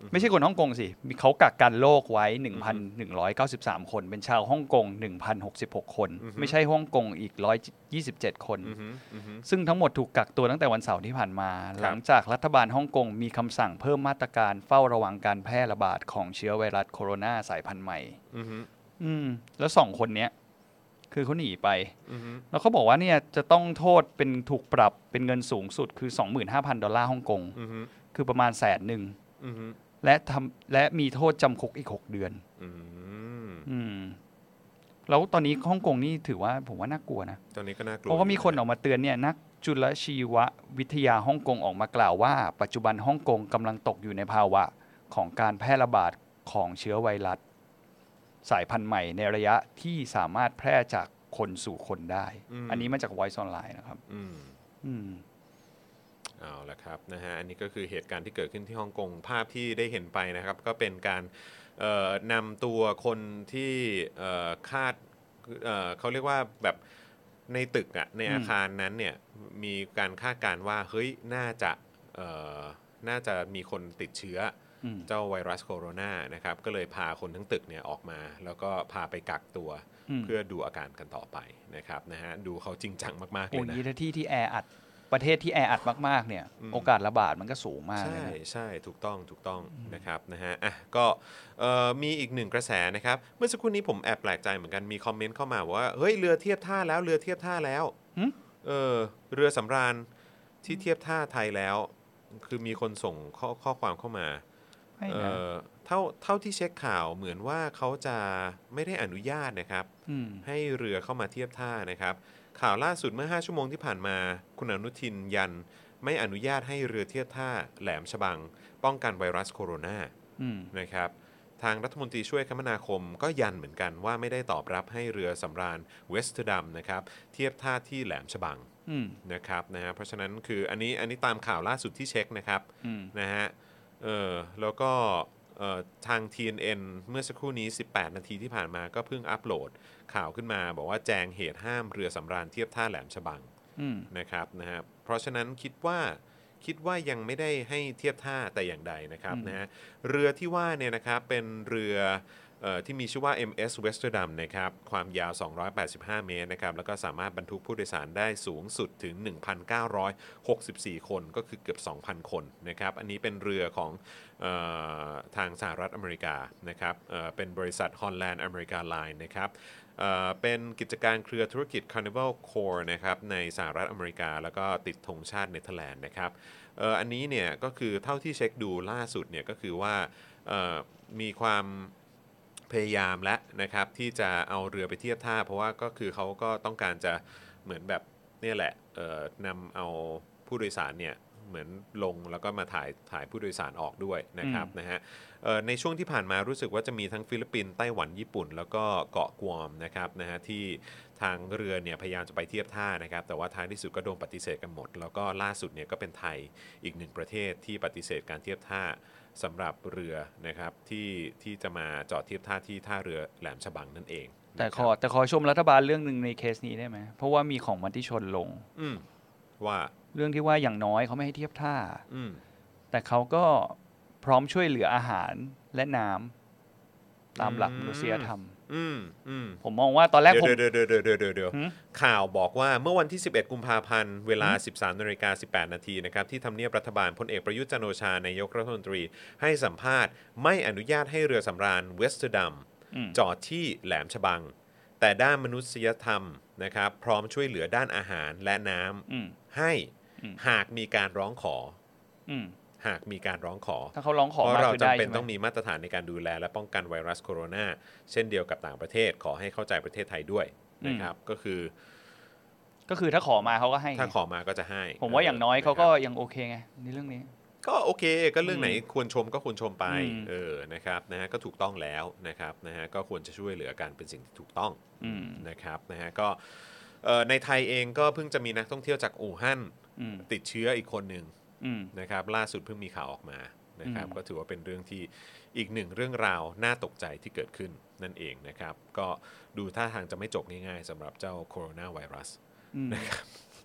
B: ไม่ใช่คนฮ่องกงสิมีเขากักกันโรคไว้ หนึ่งพันหนึ่งร้อยเก้าสิบสาม คนเป็นชาวฮ่องกง หนึ่งพันหกสิบหก คนไม่ใช่ฮ่องกงอีกหนึ่งร้อยยี่สิบเจ็ด คนซึ่งทั้งหมดถูกกักตัวตั้งแต่วันเสาร์ที่ผ่านมาหลังจากรัฐบาลฮ่องกงมีคำสั่งเพิ่มมาตรการเฝ้าระวังการแพร่ระบาดของเชื้อไวรัสโคโรนาสายพันธุ์ใหม่อืมแล้วสองคนเนี้ยคือเขาหนีไปแล้วเขาบอกว่าเนี่ยจะต้องโทษเป็นถูกปรับเป็นเงินสูงสุดคือ สองหมื่นห้าพัน ดอลลาร์ฮ่องกงคือประมาณแสนหนึ่งและทำและมีโทษจำคุกอีกหกเดือนอืมแล้วตอนนี้ฮ่องกงนี่ถือว่าผมว่าน่ากลัวนะ
A: ตอนนี้ก็น่ากลัว
B: เพราะว่ามีคนออกมาเตือนเนี่ยนักจุลชีววิทยาฮ่องกงออกมากล่าวว่าปัจจุบันฮ่องกงกำลังตกอยู่ในภาวะของการแพร่ระบาดของเชื้อไวรัสสายพันธุ์ใหม่ในระยะที่สามารถแพร่จากคนสู่คนได้ อ, อันนี้มาจาก Voice Online นะครับอืมอืม
A: เอาละครับนะฮะอันนี้ก็คือเหตุการณ์ที่เกิดขึ้นที่ฮ่องกงภาพที่ได้เห็นไปนะครับก็เป็นการนำตัวคนที่คาดเอ่อเขาเรียกว่าแบบในตึกอ่ะในอาคารนั้นเนี่ยมีการคาดการณ์ว่าเฮ้ยน่าจะเอ่อน่าจะมีคนติดเชื้อเจ้าไวรัสโคโรนานะครับก็เลยพาคนทั้งตึกเนี่ยออกมาแล้วก็พาไปกักตัวเพื่อดูอาการกันต่อไปนะครับนะฮะดูเขาจริงจังมากๆเลยนะ
B: โอ้ยที่ที่แออัดประเทศที่แออัดมากๆเนี่ยโอกาสระบาดมันก็สูงมาก
A: ใช่ใช่ถูกต้องถูกต้องนะครับนะฮะอ่ะก็มีอีกหนึ่งกระแสนะครับเมื่อสักครู่นี้ผมแอบแปลกใจเหมือนกันมีคอมเมนต์เข้ามาว่าเฮ้ยเรือเทียบท่าแล้วเรือเทียบท่าแล้วเออเรือสำราญที่เทียบท่าไทยแล้วคือมีคนส่งข้อข้อความเข้ามาเออเท่าเท่าที่เช็คข่าวเหมือนว่าเขาจะไม่ได้อนุญาตนะครับให้เรือเข้ามาเทียบท่านะครับข่าวล่าสุดเมื่อห้าชั่วโมงที่ผ่านมาคุณอนุทินยันไม่อนุญาตให้เรือเทียบท่าแหลมฉบังป้องกันไวรัสโคโรนานะครับทางรัฐมนตรีช่วยคมนาคมก็ยันเหมือนกันว่าไม่ได้ตอบรับให้เรือสำราญเวสเทอร์ดัมนะครับเทียบท่าที่แหลมฉบังนะครับนะฮะเพราะฉะนั้นคืออันนี้อันนี้ตามข่าวล่าสุดที่เช็คนะครับนะฮะเออแล้วก็ทาง ที เอ็น เอ็น เมื่อสักครู่นี้สิบแปดนาทีที่ผ่านมาก็เพิ่งอัปโหลดข่าวขึ้นมาบอกว่าแจงเหตุห้ามเรือสำราญเทียบท่าแหลมฉบังนะครับนะฮะเพราะฉะนั้นคิดว่าคิดว่ายังไม่ได้ให้เทียบท่าแต่อย่างใดนะครับนะฮะเรือที่ว่าเนี่ยนะครับเป็นเรือที่มีชื่อว่า เอ็ม เอส Westerdam นะครับความยาวสองร้อยแปดสิบห้าเมตรนะครับแล้วก็สามารถบรรทุกผู้โดยสารได้สูงสุดถึง หนึ่งพันเก้าร้อยหกสิบสี่ คนก็คือเกือบ สองพัน คนนะครับอันนี้เป็นเรือของเออทางสหรัฐอเมริกานะครับเเป็นบริษัท Holland America Line นะครับเเป็นกิจการเครือธุรกิจ Carnival Corp นะครับในสหรัฐอเมริกาแล้วก็ติดธงชาติเนเธอร์แลนด์นะครับเอ่ออันนี้เนี่ยก็คือเท่าที่เช็คดูล่าสุดเนี่ยก็คือว่ามีความพยายามและนะครับที่จะเอาเรือไปเทียบท่าเพราะว่าก็คือเขาก็ต้องการจะเหมือนแบบนี่แหละนำเอาผู้โดยสารเนี่ยเหมือนลงแล้วก็มาถ่ายถ่ายผู้โดยสารออกด้วยนะครับนะฮะในช่วงที่ผ่านมารู้สึกว่าจะมีทั้งฟิลิปปินส์ไต้หวันญี่ปุ่นแล้วก็เกาะกวมนะครับนะฮะที่ทางเรือเนี่ยพยายามจะไปเทียบท่านะครับแต่ว่าท้ายที่สุดก็โดนปฏิเสธกันหมดแล้วก็ล่าสุดเนี่ยก็เป็นไทยอีกหนึ่งประเทศที่ปฏิเสธการเทียบท่าสำหรับเรือนะครับที่ที่จะมาจอดเทียบท่าที่ท่าเรือแหลมฉบังนั่นเอง
B: แต่ขอแต่ขอชมรัฐบาลเรื่องนึงในเคสนี้ได้ไหมเพราะว่ามีของมติชนลง
A: ว่า
B: เรื่องที่ว่าอย่างน้อยเขาไม่ให้เทียบท่าแต่เขาก็พร้อมช่วยเหลืออาหารและน้ำตามหลักมนุษยธรรมผมมองว่าตอนแรกผม
A: เดี๋ยวเดี๋ยวเดี๋ยวเดี๋ยวเดี๋ยวข่าวบอกว่าเมื่อวันที่สิบเอ็ดกุมภาพันธ์เวลา สิบสามนาฬิกาสิบแปดนาทีนะครับที่ทำเนียบรัฐบาลพลเอกประยุทธ์จันทร์โอชานายกรัฐมนตรีให้สัมภาษณ์ไม่อนุญาตให้เรือสำราญเวสเทอร์ดัมจอดที่แหลมฉบังแต่ด้านมนุษยธรรมนะครับพร้อมช่วยเหลือด้านอาหารและน้ำให้หากมีการร้องขอหากมีการร้องขอ
B: ถ้าเขาร้องขอ
A: เพราะเราจำเป็นต้องมีมาตรฐานในการดูแลและป้องกันไวรัสโคโรนาเช่นเดียวกับต่างประเทศขอให้เข้าใจประเทศไทยด้วยนะครับก็คือ
B: ก็คือถ้าขอมาเขาก็ให้
A: ถ้าขอมาก็จะให้
B: ผมว่าอย่างน้อยเขาก็ยังโอเคไงในเรื่องนี้
A: ก็โอเคก็เรื่องไหนควรชมก็ควรชมไปเออนะครับนะฮะก็ถูกต้องแล้วนะครับนะฮะก็ควรจะช่วยเหลือกันเป็นสิ่งที่ถูกต้องนะครับนะฮะก็ในไทยเองก็เพิ่งจะมีนักท่องเที่ยวจากอู่ฮั่นติดเชื้ออีกคนหนึ่งนะครับล่าสุดเพิ่งมีข่าวออกมานะครับก็ถือว่าเป็นเรื่องที่อีกหนึ่งเรื่องราวน่าตกใจที่เกิดขึ้นนั่นเองนะครับก็ดูท่าทางจะไม่จบง่ายๆสำหรับเจ้าโคโรนาไวรัสนะครับ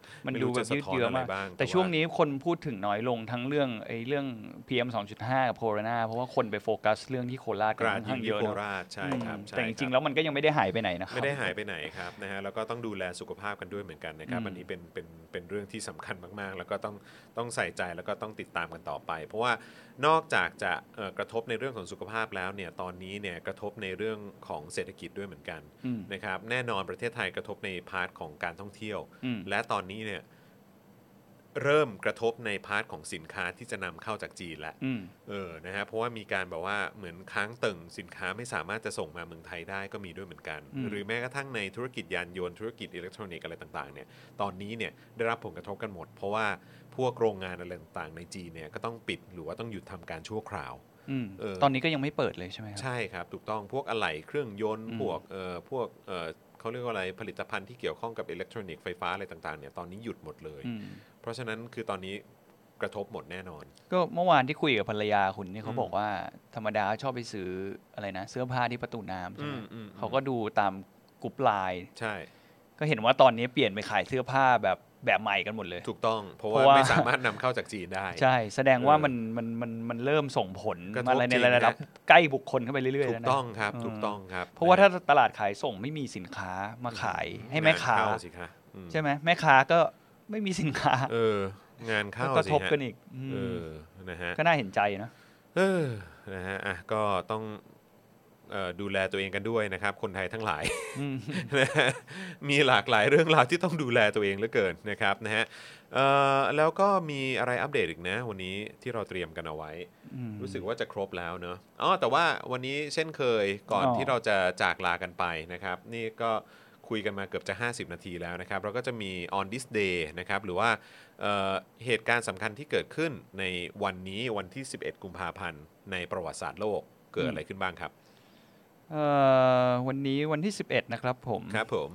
B: มันดูแบบยืดเยื้อมากแต่ช่วงนี้คนพูดถึงน้อยลงทั้งเรื่องไอ้เรื่อง พี เอ็ม สองจุดห้า กับโคโรนาเพราะว่าคนไปโฟกัสเรื่องที่โคราชกันค่อนข้างเยอะนะ
A: ใช่ครับ
B: แต่จริงๆแล้วมันก็ยังไม่ได้หายไปไหนนะครับ
A: ไม่ได้หายไปไหนครับนะฮะแล้วก็ต้องดูแลสุขภาพกันด้วยเหมือนกันนะครับอันนี้เป็นเป็นเป็นเรื่องที่สำคัญมากๆแล้วก็ต้องต้องใส่ใจแล้วก็ต้องติดตามกันต่อไปเพราะว่านอกจากจะกระทบในเรื่องของสุขภาพแล้วเนี่ยตอนนี้เนี่ยกระทบในเรื่องของเศรษฐกิจด้วยเหมือนกันนะครับแน่นอนประเทศไทยกระทบในพาร์ทของการท่องเที่ยวและตอนนี้เนี่ยเริ่มกระทบในพาร์ทของสินค้าที่จะนำเข้าจากจีนแล้วเออนะฮะเพราะว่ามีการแบบว่าเหมือนค้างตึงสินค้าไม่สามารถจะส่งมาเมืองไทยได้ก็มีด้วยเหมือนกันหรือแม้กระทั่งในธุรกิจยานยนต์ธุรกิจอิเล็กทรอนิกส์อะไรต่างๆเนี่ยตอนนี้เนี่ยได้รับผลกระทบกันหมดเพราะว่าพวกโรงงานอะไรต่างๆในจีนเนี่ยก็ต้องปิดหรือว่าต้องหยุดทำการชั่วคราว
B: ตอนนี้ก็ยังไม่เปิดเลยใช่ไหมครับ
A: ใช่ครับถูกต้องพวกอะไหล่เครื่องยนต์พวกเอ่อพวกเอ่อเขาเรียกว่าอะไรผลิตภัณฑ์ที่เกี่ยวข้องกับอิเล็กทรอนิกส์ไฟฟ้าอะไรต่างๆเนี่ยตอนนี้หยุดหมดเลยเพราะฉะนั้นคือตอนนี้กระทบหมดแน่นอน
B: ก็เมื่อวานที่คุยกับภรรยาคุณนี่เขาบอกว่าธรรมดาชอบไปซื้ออะไรนะเสื้อผ้าที่ประตูน้ำใช่ไหมเขาก็ดูตามกรุ๊ปไลน์
A: ใช่
B: ก็เห็นว่าตอนนี้เปลี่ยนไปขายเสื้อผ้าแบบแบบใหม่กันหมดเลย
A: ถูกต้องเพราะว่าไม่สามารถนำเข้าจากจีนได้
B: ใช่แสดงว่ามันมันมันมันเริ่มส่งผลอะไรในระดับใกล้บุคคลเข้าไปเรื่อยๆ
A: แล้วนะถูกต้องครับถูกต้องครับ
B: เพราะว่าถ้าตลาดขายส่งไม่มีสินค้ามาขายให้แม่ค้าใช่ไหมแม่ค้าก็ไม่มีสินค้า
A: เอองานเข้า
B: ก็ทบกันอีก
A: เออนะฮะ
B: ก็น่าเห็นใจนะ
A: เออนะฮะอ่ะก็ต้องดูแลตัวเองกันด้วยนะครับคนไทยทั้งหลายมีหลากหลายเรื่องราวที่ต้องดูแลตัวเองเหลือเกินนะครับนะฮะแล้วก็มีอะไรอัปเดตอีกนะวันนี้ที่เราเตรียมกันเอาไว้รู้สึกว่าจะครบแล้วเนอะอ๋อแต่ว่าวันนี้เช่นเคยก่อนที่เราจะจากลากันไปนะครับนี่ก็คุยกันมาเกือบจะห้าสิบนาทีแล้วนะครับเราก็จะมี on this day นะครับหรือว่าเอ่อเหตุการณ์สำคัญที่เกิดขึ้นในวันนี้วันที่สิบเอ็ดกุมภาพันธ์ในประวัติศาสตร์โลกเกิดอะไรขึ้นบ้างครับ
B: วันนี้วันที่สิบเอ็ดนะครับผม
A: ครับผม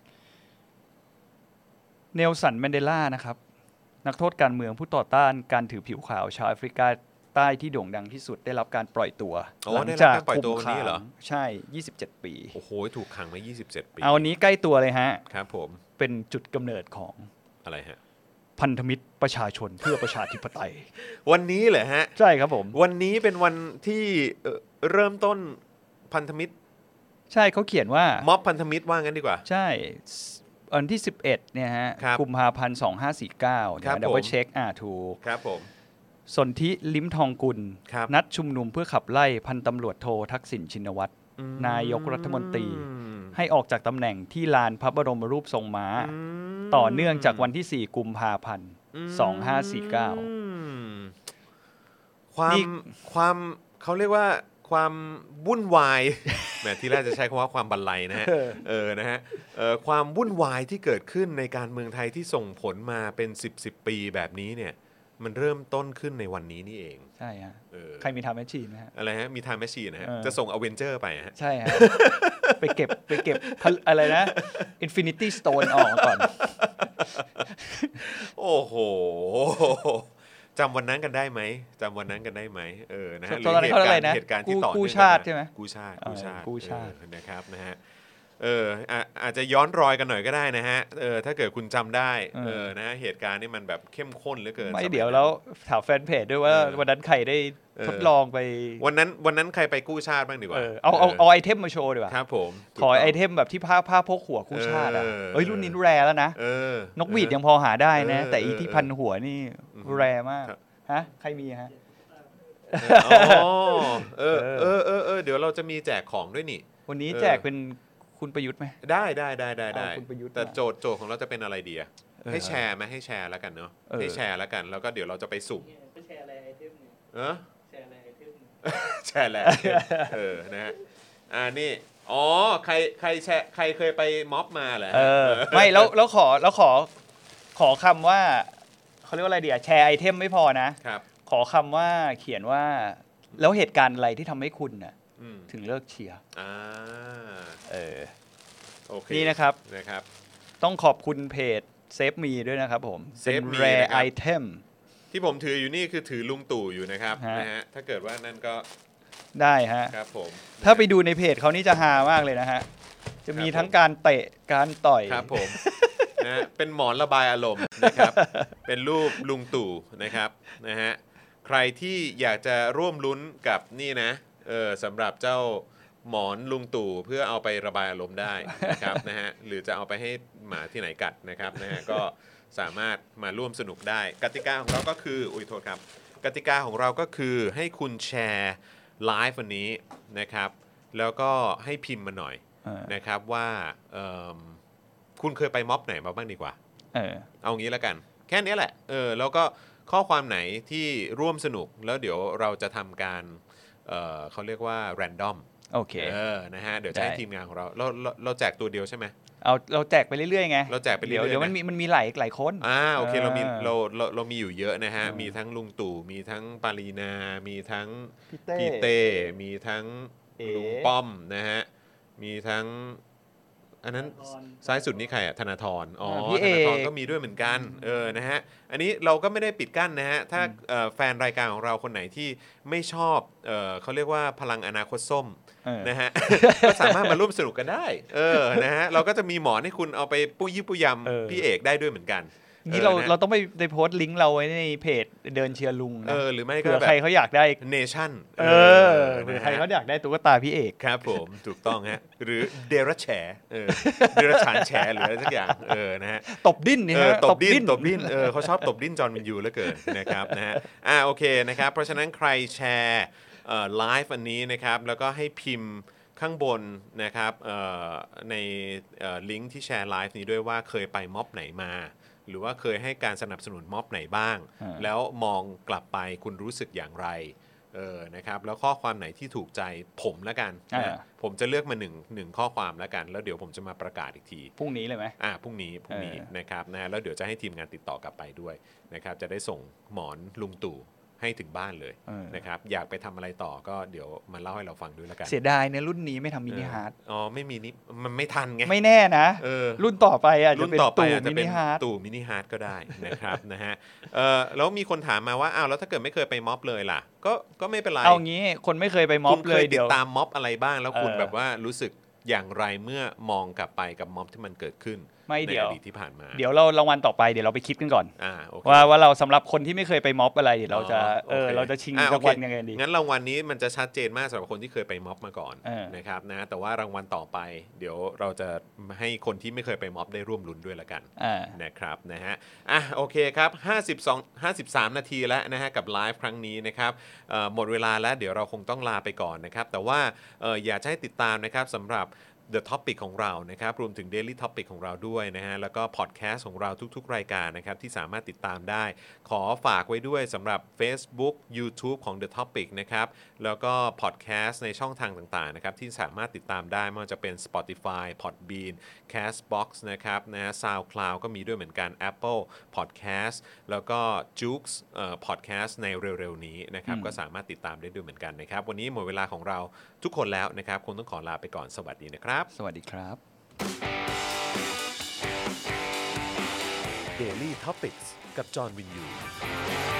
B: เนลสันแมนเดลานะครับนักโทษการเมืองผู้ต่อต้านการถือผิวขาวชาวแอฟริกาใต้ที่โด่งดังที่สุดได้รับการปล่อยตัว
A: หลังจากคุมขัง
B: ใช่ยี่สิบเจ็ดปี
A: โอ้โหถูกขังมายี่สิบเจ็ดปี
B: เอานี้ใกล้ตัวเลยฮะ
A: ครับผม
B: เป็นจุดกำเนิดของ
A: อะไรฮะ
B: พันธมิตรประชาชนเพื่อประชาธิปไตย
A: วันนี้เหรอฮะ
B: ใช่ครับผม
A: วันนี้เป็นวันที่เริ่มต้นพันธมิตร
B: ใช่เขาเขียนว่า
A: ม็อบพันธมิตรว่างั้นดีกว่า
B: ใช่วันที่สิบเอ็ดเนี่ยฮะกุมภาพันธ์สองพันห้าร้อยสี่สิบเก้าเดี๋ยวไปเช็คอ่าถูก
A: ครับผม
B: สนธิลิ้มทองกุลนัดชุมนุมเพื่อขับไล่พันตำรวจโททักษิณชินวัตรนายกรัฐมนตรีให้ออกจากตำแหน่งที่ลานพระบรมรูปทรงม้าต่อเนื่องจากวันที่สี่กุมภาพันธ์สองพันห้าร้อยสี่สิบเก้า
A: ความความเขาเรียกว่าความวุ่นวายแหมที่แรกจะใช้คำว่าความบันไลนะฮะเออนะฮะเอ่อความวุ่นวายที่เกิดขึ้นในการเมืองไทยที่ส่งผลมาเป็นสิบ สิบปีแบบนี้เนี่ยมันเริ่มต้นขึ้นในวันนี้นี่เอง
B: ใช่ฮะใครมีไทม์แมชชีนไหมฮะ
A: อะไรฮะมีไทม์แมชชีนนะฮะจะส่งอเวนเจอร์ไปฮะ
B: ใช่ฮะไปเก็บไปเก็บอะไรนะ Infinity Stone ออกก่อน
A: โอ้โหจำวันนั้นกันได้ไหมจำวันนั้นกันได้ไหมเออนะฮะ
B: ตอนนั้นเขาอะไรนะ
A: เหตุการณ์ที่ต่อ
B: กู้ชาติใช่ไหม
A: กู้ชาติกู้ชาติ
B: กู้ชาติ
A: นะครับนะฮะเอออาจจะย้อนรอยกันหน่อยก็ได้นะฮะเออถ้าเกิดคุณจำได้เออนะเหตุการณ์นี่มันแบบเข้มข้นเหลือเกิน
B: ไม่เดี๋ยวแล้วถามแฟนเพจด้วยว่าวันนั้นใครได้ทดลองไป
A: วันนั้นวันนั้นใครไปกู้ชาติบ้างดีกว่า
B: เอาเอาเอาไอเทมมาโชว์ดีกว่า
A: ครับผม
B: ขอไอเทมแบบที่ผ้าผ้าพกหัวกู้ชาติอ่ะเอ้ยรุ่นนี้แรแล้วนะนกหวีดยังพอหาได้นะแต่อีที่พันหัวนี่แรมากฮะใครมีฮะ
A: อ๋อเออเออเออเออเดี๋ยวเราจะมีแจกของด้วยนี่
B: วันนี้แจกเป็นคุณประยุทธ์ไหม
A: ได้ได้ได้ได้ได้แต่โจทย์โจทย์ของเราจะเป็นอะไรดีอะให้แชร์ไหมให้แชร์แล้วกันเนาะให้แชร์แล้วกันแล้วก็เดี๋ยวเราจะไปสุ่ม
B: แชร์อะไรไอเทมเนี่ย
A: เออ
B: แชร์อะไรไอเทม
A: แชร์แล้วเออนะฮะอ่านี่อ๋อใครใครแชร์ใครเคยไปม็อบมาเหรอ
B: เออไม่แล้วแล้วขอแล้วขอขอคำว่าเขาเรียกว่าอะไรเดียแชร์ไอเทมไม่พอนะครับขอคำว่าเขียนว่าแล้วเหตุการณ์อะไรที่ทำให้คุณน่ะถึงเลิกเชียร์
A: อ่า
B: เออ
A: โอเค
B: นี่นะครับ
A: นะครับ
B: ต้องขอบคุณเพจเซฟมีด้วยนะครับผมเป็น rare item
A: ที่ผมถืออยู่นี่คือถือลุงตู่อยู่นะครับนะฮะถ้าเกิดว่านั่นก็
B: ได้ฮะ
A: ครับผม
B: ถ้าไปดูในเพจเขานี่จะฮามากเลยนะฮะจะมีทั้งการเตะการต่อย
A: ครับผมนะเป็นหมอนระบายอารมณ์นะครับเป็นรูปลุงตู่นะครับนะฮะใครที่อยากจะร่วมลุ้นกับนี่นะเออสำหรับเจ้าหมอนลุงตู่เพื่อเอาไประบายอารมณ์ได้นะครับนะฮะหรือจะเอาไปให้หมาที่ไหนกัดนะครับนะฮะก็สามารถมาร่วมสนุกได้กติกาของเราก็คืออุ้ยโทษครับกติกาของเราก็คือให้คุณแชร์ไลฟ์วันนี้นะครับแล้วก็ให้พิมพ์มาหน่อยนะครับว่าเอิ่มคุณเคยไปม็อบไหนมาบ้างดีกว่าเออเอางี้แล้วกันแค่นี้แหละเออแล้วก็ข้อความไหนที่ร่วมสนุกแล้วเดี๋ยวเราจะทำการเอ่อเขาเรียกว่าแรนดอมโอเคเออนะฮะเดี๋ยวจะให้ทีมงานของเราเราเราเราแจกตัวเดียวใช่ไหมเอาเราแจกไปเรื่อยๆไงเราแจกไปเรื่อยๆเดี๋ยวมันมีมันมีหลายหลายคนอ่าโอเคเรามีเราเราเรามีอยู่เยอะนะฮะมีทั้งลุงตู่มีทั้งปารีนามีทั้งพี่เต้มีทั้งลุงป้อมนะฮะมีทั้งอันนั้นซ้ายสุดนี่ใครอ่ะธนาธรอ๋อธนาธรก็มีด้วยเหมือนกันเออนะฮะอันนี้เราก็ไม่ได้ปิดกั้นนะฮะถ้าแฟนรายการของเราคนไหนที่ไม่ชอบเออเขาเรียกว่าพลังอนาคตส้มนะฮะก็สามารถมาร่วมสนุกกันได้เออนะฮะเราก็จะมีหมอนให้คุณเอาไปปุ้ยยิปุยยำพี่เอกได้ด้วยเหมือนกันนี่เราเราต้องไปไปโพสต์ลิงก์เราไว้ในเพจเดินเชียร์ลุงนะเออหรือไม่ก็แบบใครเขาอยากได้เนชั่นเออหรือใครเขาอยากได้ตุ๊กตาพี่เอกครับผมถูกต้องฮะหรือเดรัจแฉเออเดรัจฉานแฉหรืออะไรสักอย่างเออนะฮะตบดิ้นนี่ฮะตบดิ้นตบดิ้นเออเขาชอบตบดิ้นจอห์นวินยูเหลือเกินนะครับนะฮะอ่าโอเคนะครับเพราะฉะนั้นใครแชร์เอ่อไลฟ์อันนี้นะครับแล้วก็ให้พิมพ์ข้างบนนะครับเอ่อในเอ่อลิงก์ที่แชร์ไลฟ์นี้ด้วยว่าเคยไปม็อบไหนมาหรือว่าเคยให้การสนับสนุนม็อบไหนบ้างแล้วมองกลับไปคุณรู้สึกอย่างไรเออนะครับแล้วข้อความไหนที่ถูกใจผมละกันนะผมจะเลือกมาหนึ่งหนึ่งข้อความละกันแล้วเดี๋ยวผมจะมาประกาศอีกทีพรุ่งนี้เลยไหมอ่าพรุ่งนี้พรุ่งนี้นะครับนะแล้วเดี๋ยวจะให้ทีมงานติดต่อกลับไปด้วยนะครับจะได้ส่งหมอนลุงตู่ให้ถึงบ้านเลยนะครับอยากไปทำอะไรต่อก็เดี๋ยวมาเล่าให้เราฟังด้วยละกันเสียดายเนี่ยรุ่นนี้ไม่ทำมินิฮาร์ดอ๋อไม่มีนี่มันไม่ทันไงไม่แน่นะรุ่นต่อไปอ่ะจะเป็นตู่มินิฮาร์ดตู่มินิฮาร์ดก็ได้นะครับนะฮะเออแล้วมีคนถามมาว่าอ้าวแล้วถ้าเกิดไม่เคยไปม็อบเลยล่ะก็ก็ไม่เป็นไรเอางี้คนไม่เคยไปม็อบเลยเดี๋ยวติดตามม็อบอะไรบ้างแล้วคุณแบบว่ารู้สึกอย่างไรเมื่อมองกลับไปกับม็อบที่มันเกิดขึ้นไม่เดี๋ยวที่ผ่านมาเดี๋ยวเรารางวัลต่อไปเดี๋ยวเราไปคิดกันก่อนอ่าโอเคว่าว่าเราสำหรับคนที่ไม่เคยไปม็อบอะไรเดี๋ยวเราจะเออเราจะชิงรางวัลยังไงดีงั้นรางวัลนี้มันจะชัดเจนมากสำหรับคนที่เคยไปม็อบมาก่อนนะครับนะแต่ว่ารางวัลต่อไปเดี๋ยวเราจะให้คนที่ไม่เคยไปม็อบได้ร่วมลุ้นด้วยละกันนะครับนะฮะอ่ะโอเคครับห้าสิบสอง ห้าสิบสามนาทีแล้วนะฮะกับไลฟ์ครั้งนี้นะครับหมดเวลาแล้วเดี๋ยวเราคงต้องลาไปก่อนนะครับแต่ว่าอยากจะให้ติดตามนะครับสำหรับThe Topic ของเรานะครับรวมถึง Daily Topic ของเราด้วยนะฮะแล้วก็พอดแคสต์ของเราทุกๆรายการนะครับที่สามารถติดตามได้ขอฝากไว้ด้วยสำหรับ Facebook YouTube ของ The Topic นะครับแล้วก็พอดแคสต์ในช่องทางต่างๆนะครับที่สามารถติดตามได้ไม่ว่าจะเป็น Spotify Podbean Castbox นะครับนะฮะ SoundCloud ก็มีด้วยเหมือนกัน Apple Podcast แล้วก็ Joox เอ่อ Podcast ในเร็วๆนี้นะครับก็สามารถติดตามได้ด้วยเหมือนกันนะครับวันนี้หมดเวลาของเราทุกคนแล้วนะครับคงต้องขอลาไปก่อนสวัสดีนะครับสวัสดีครับ Daily Topics กับจอห์นวินยู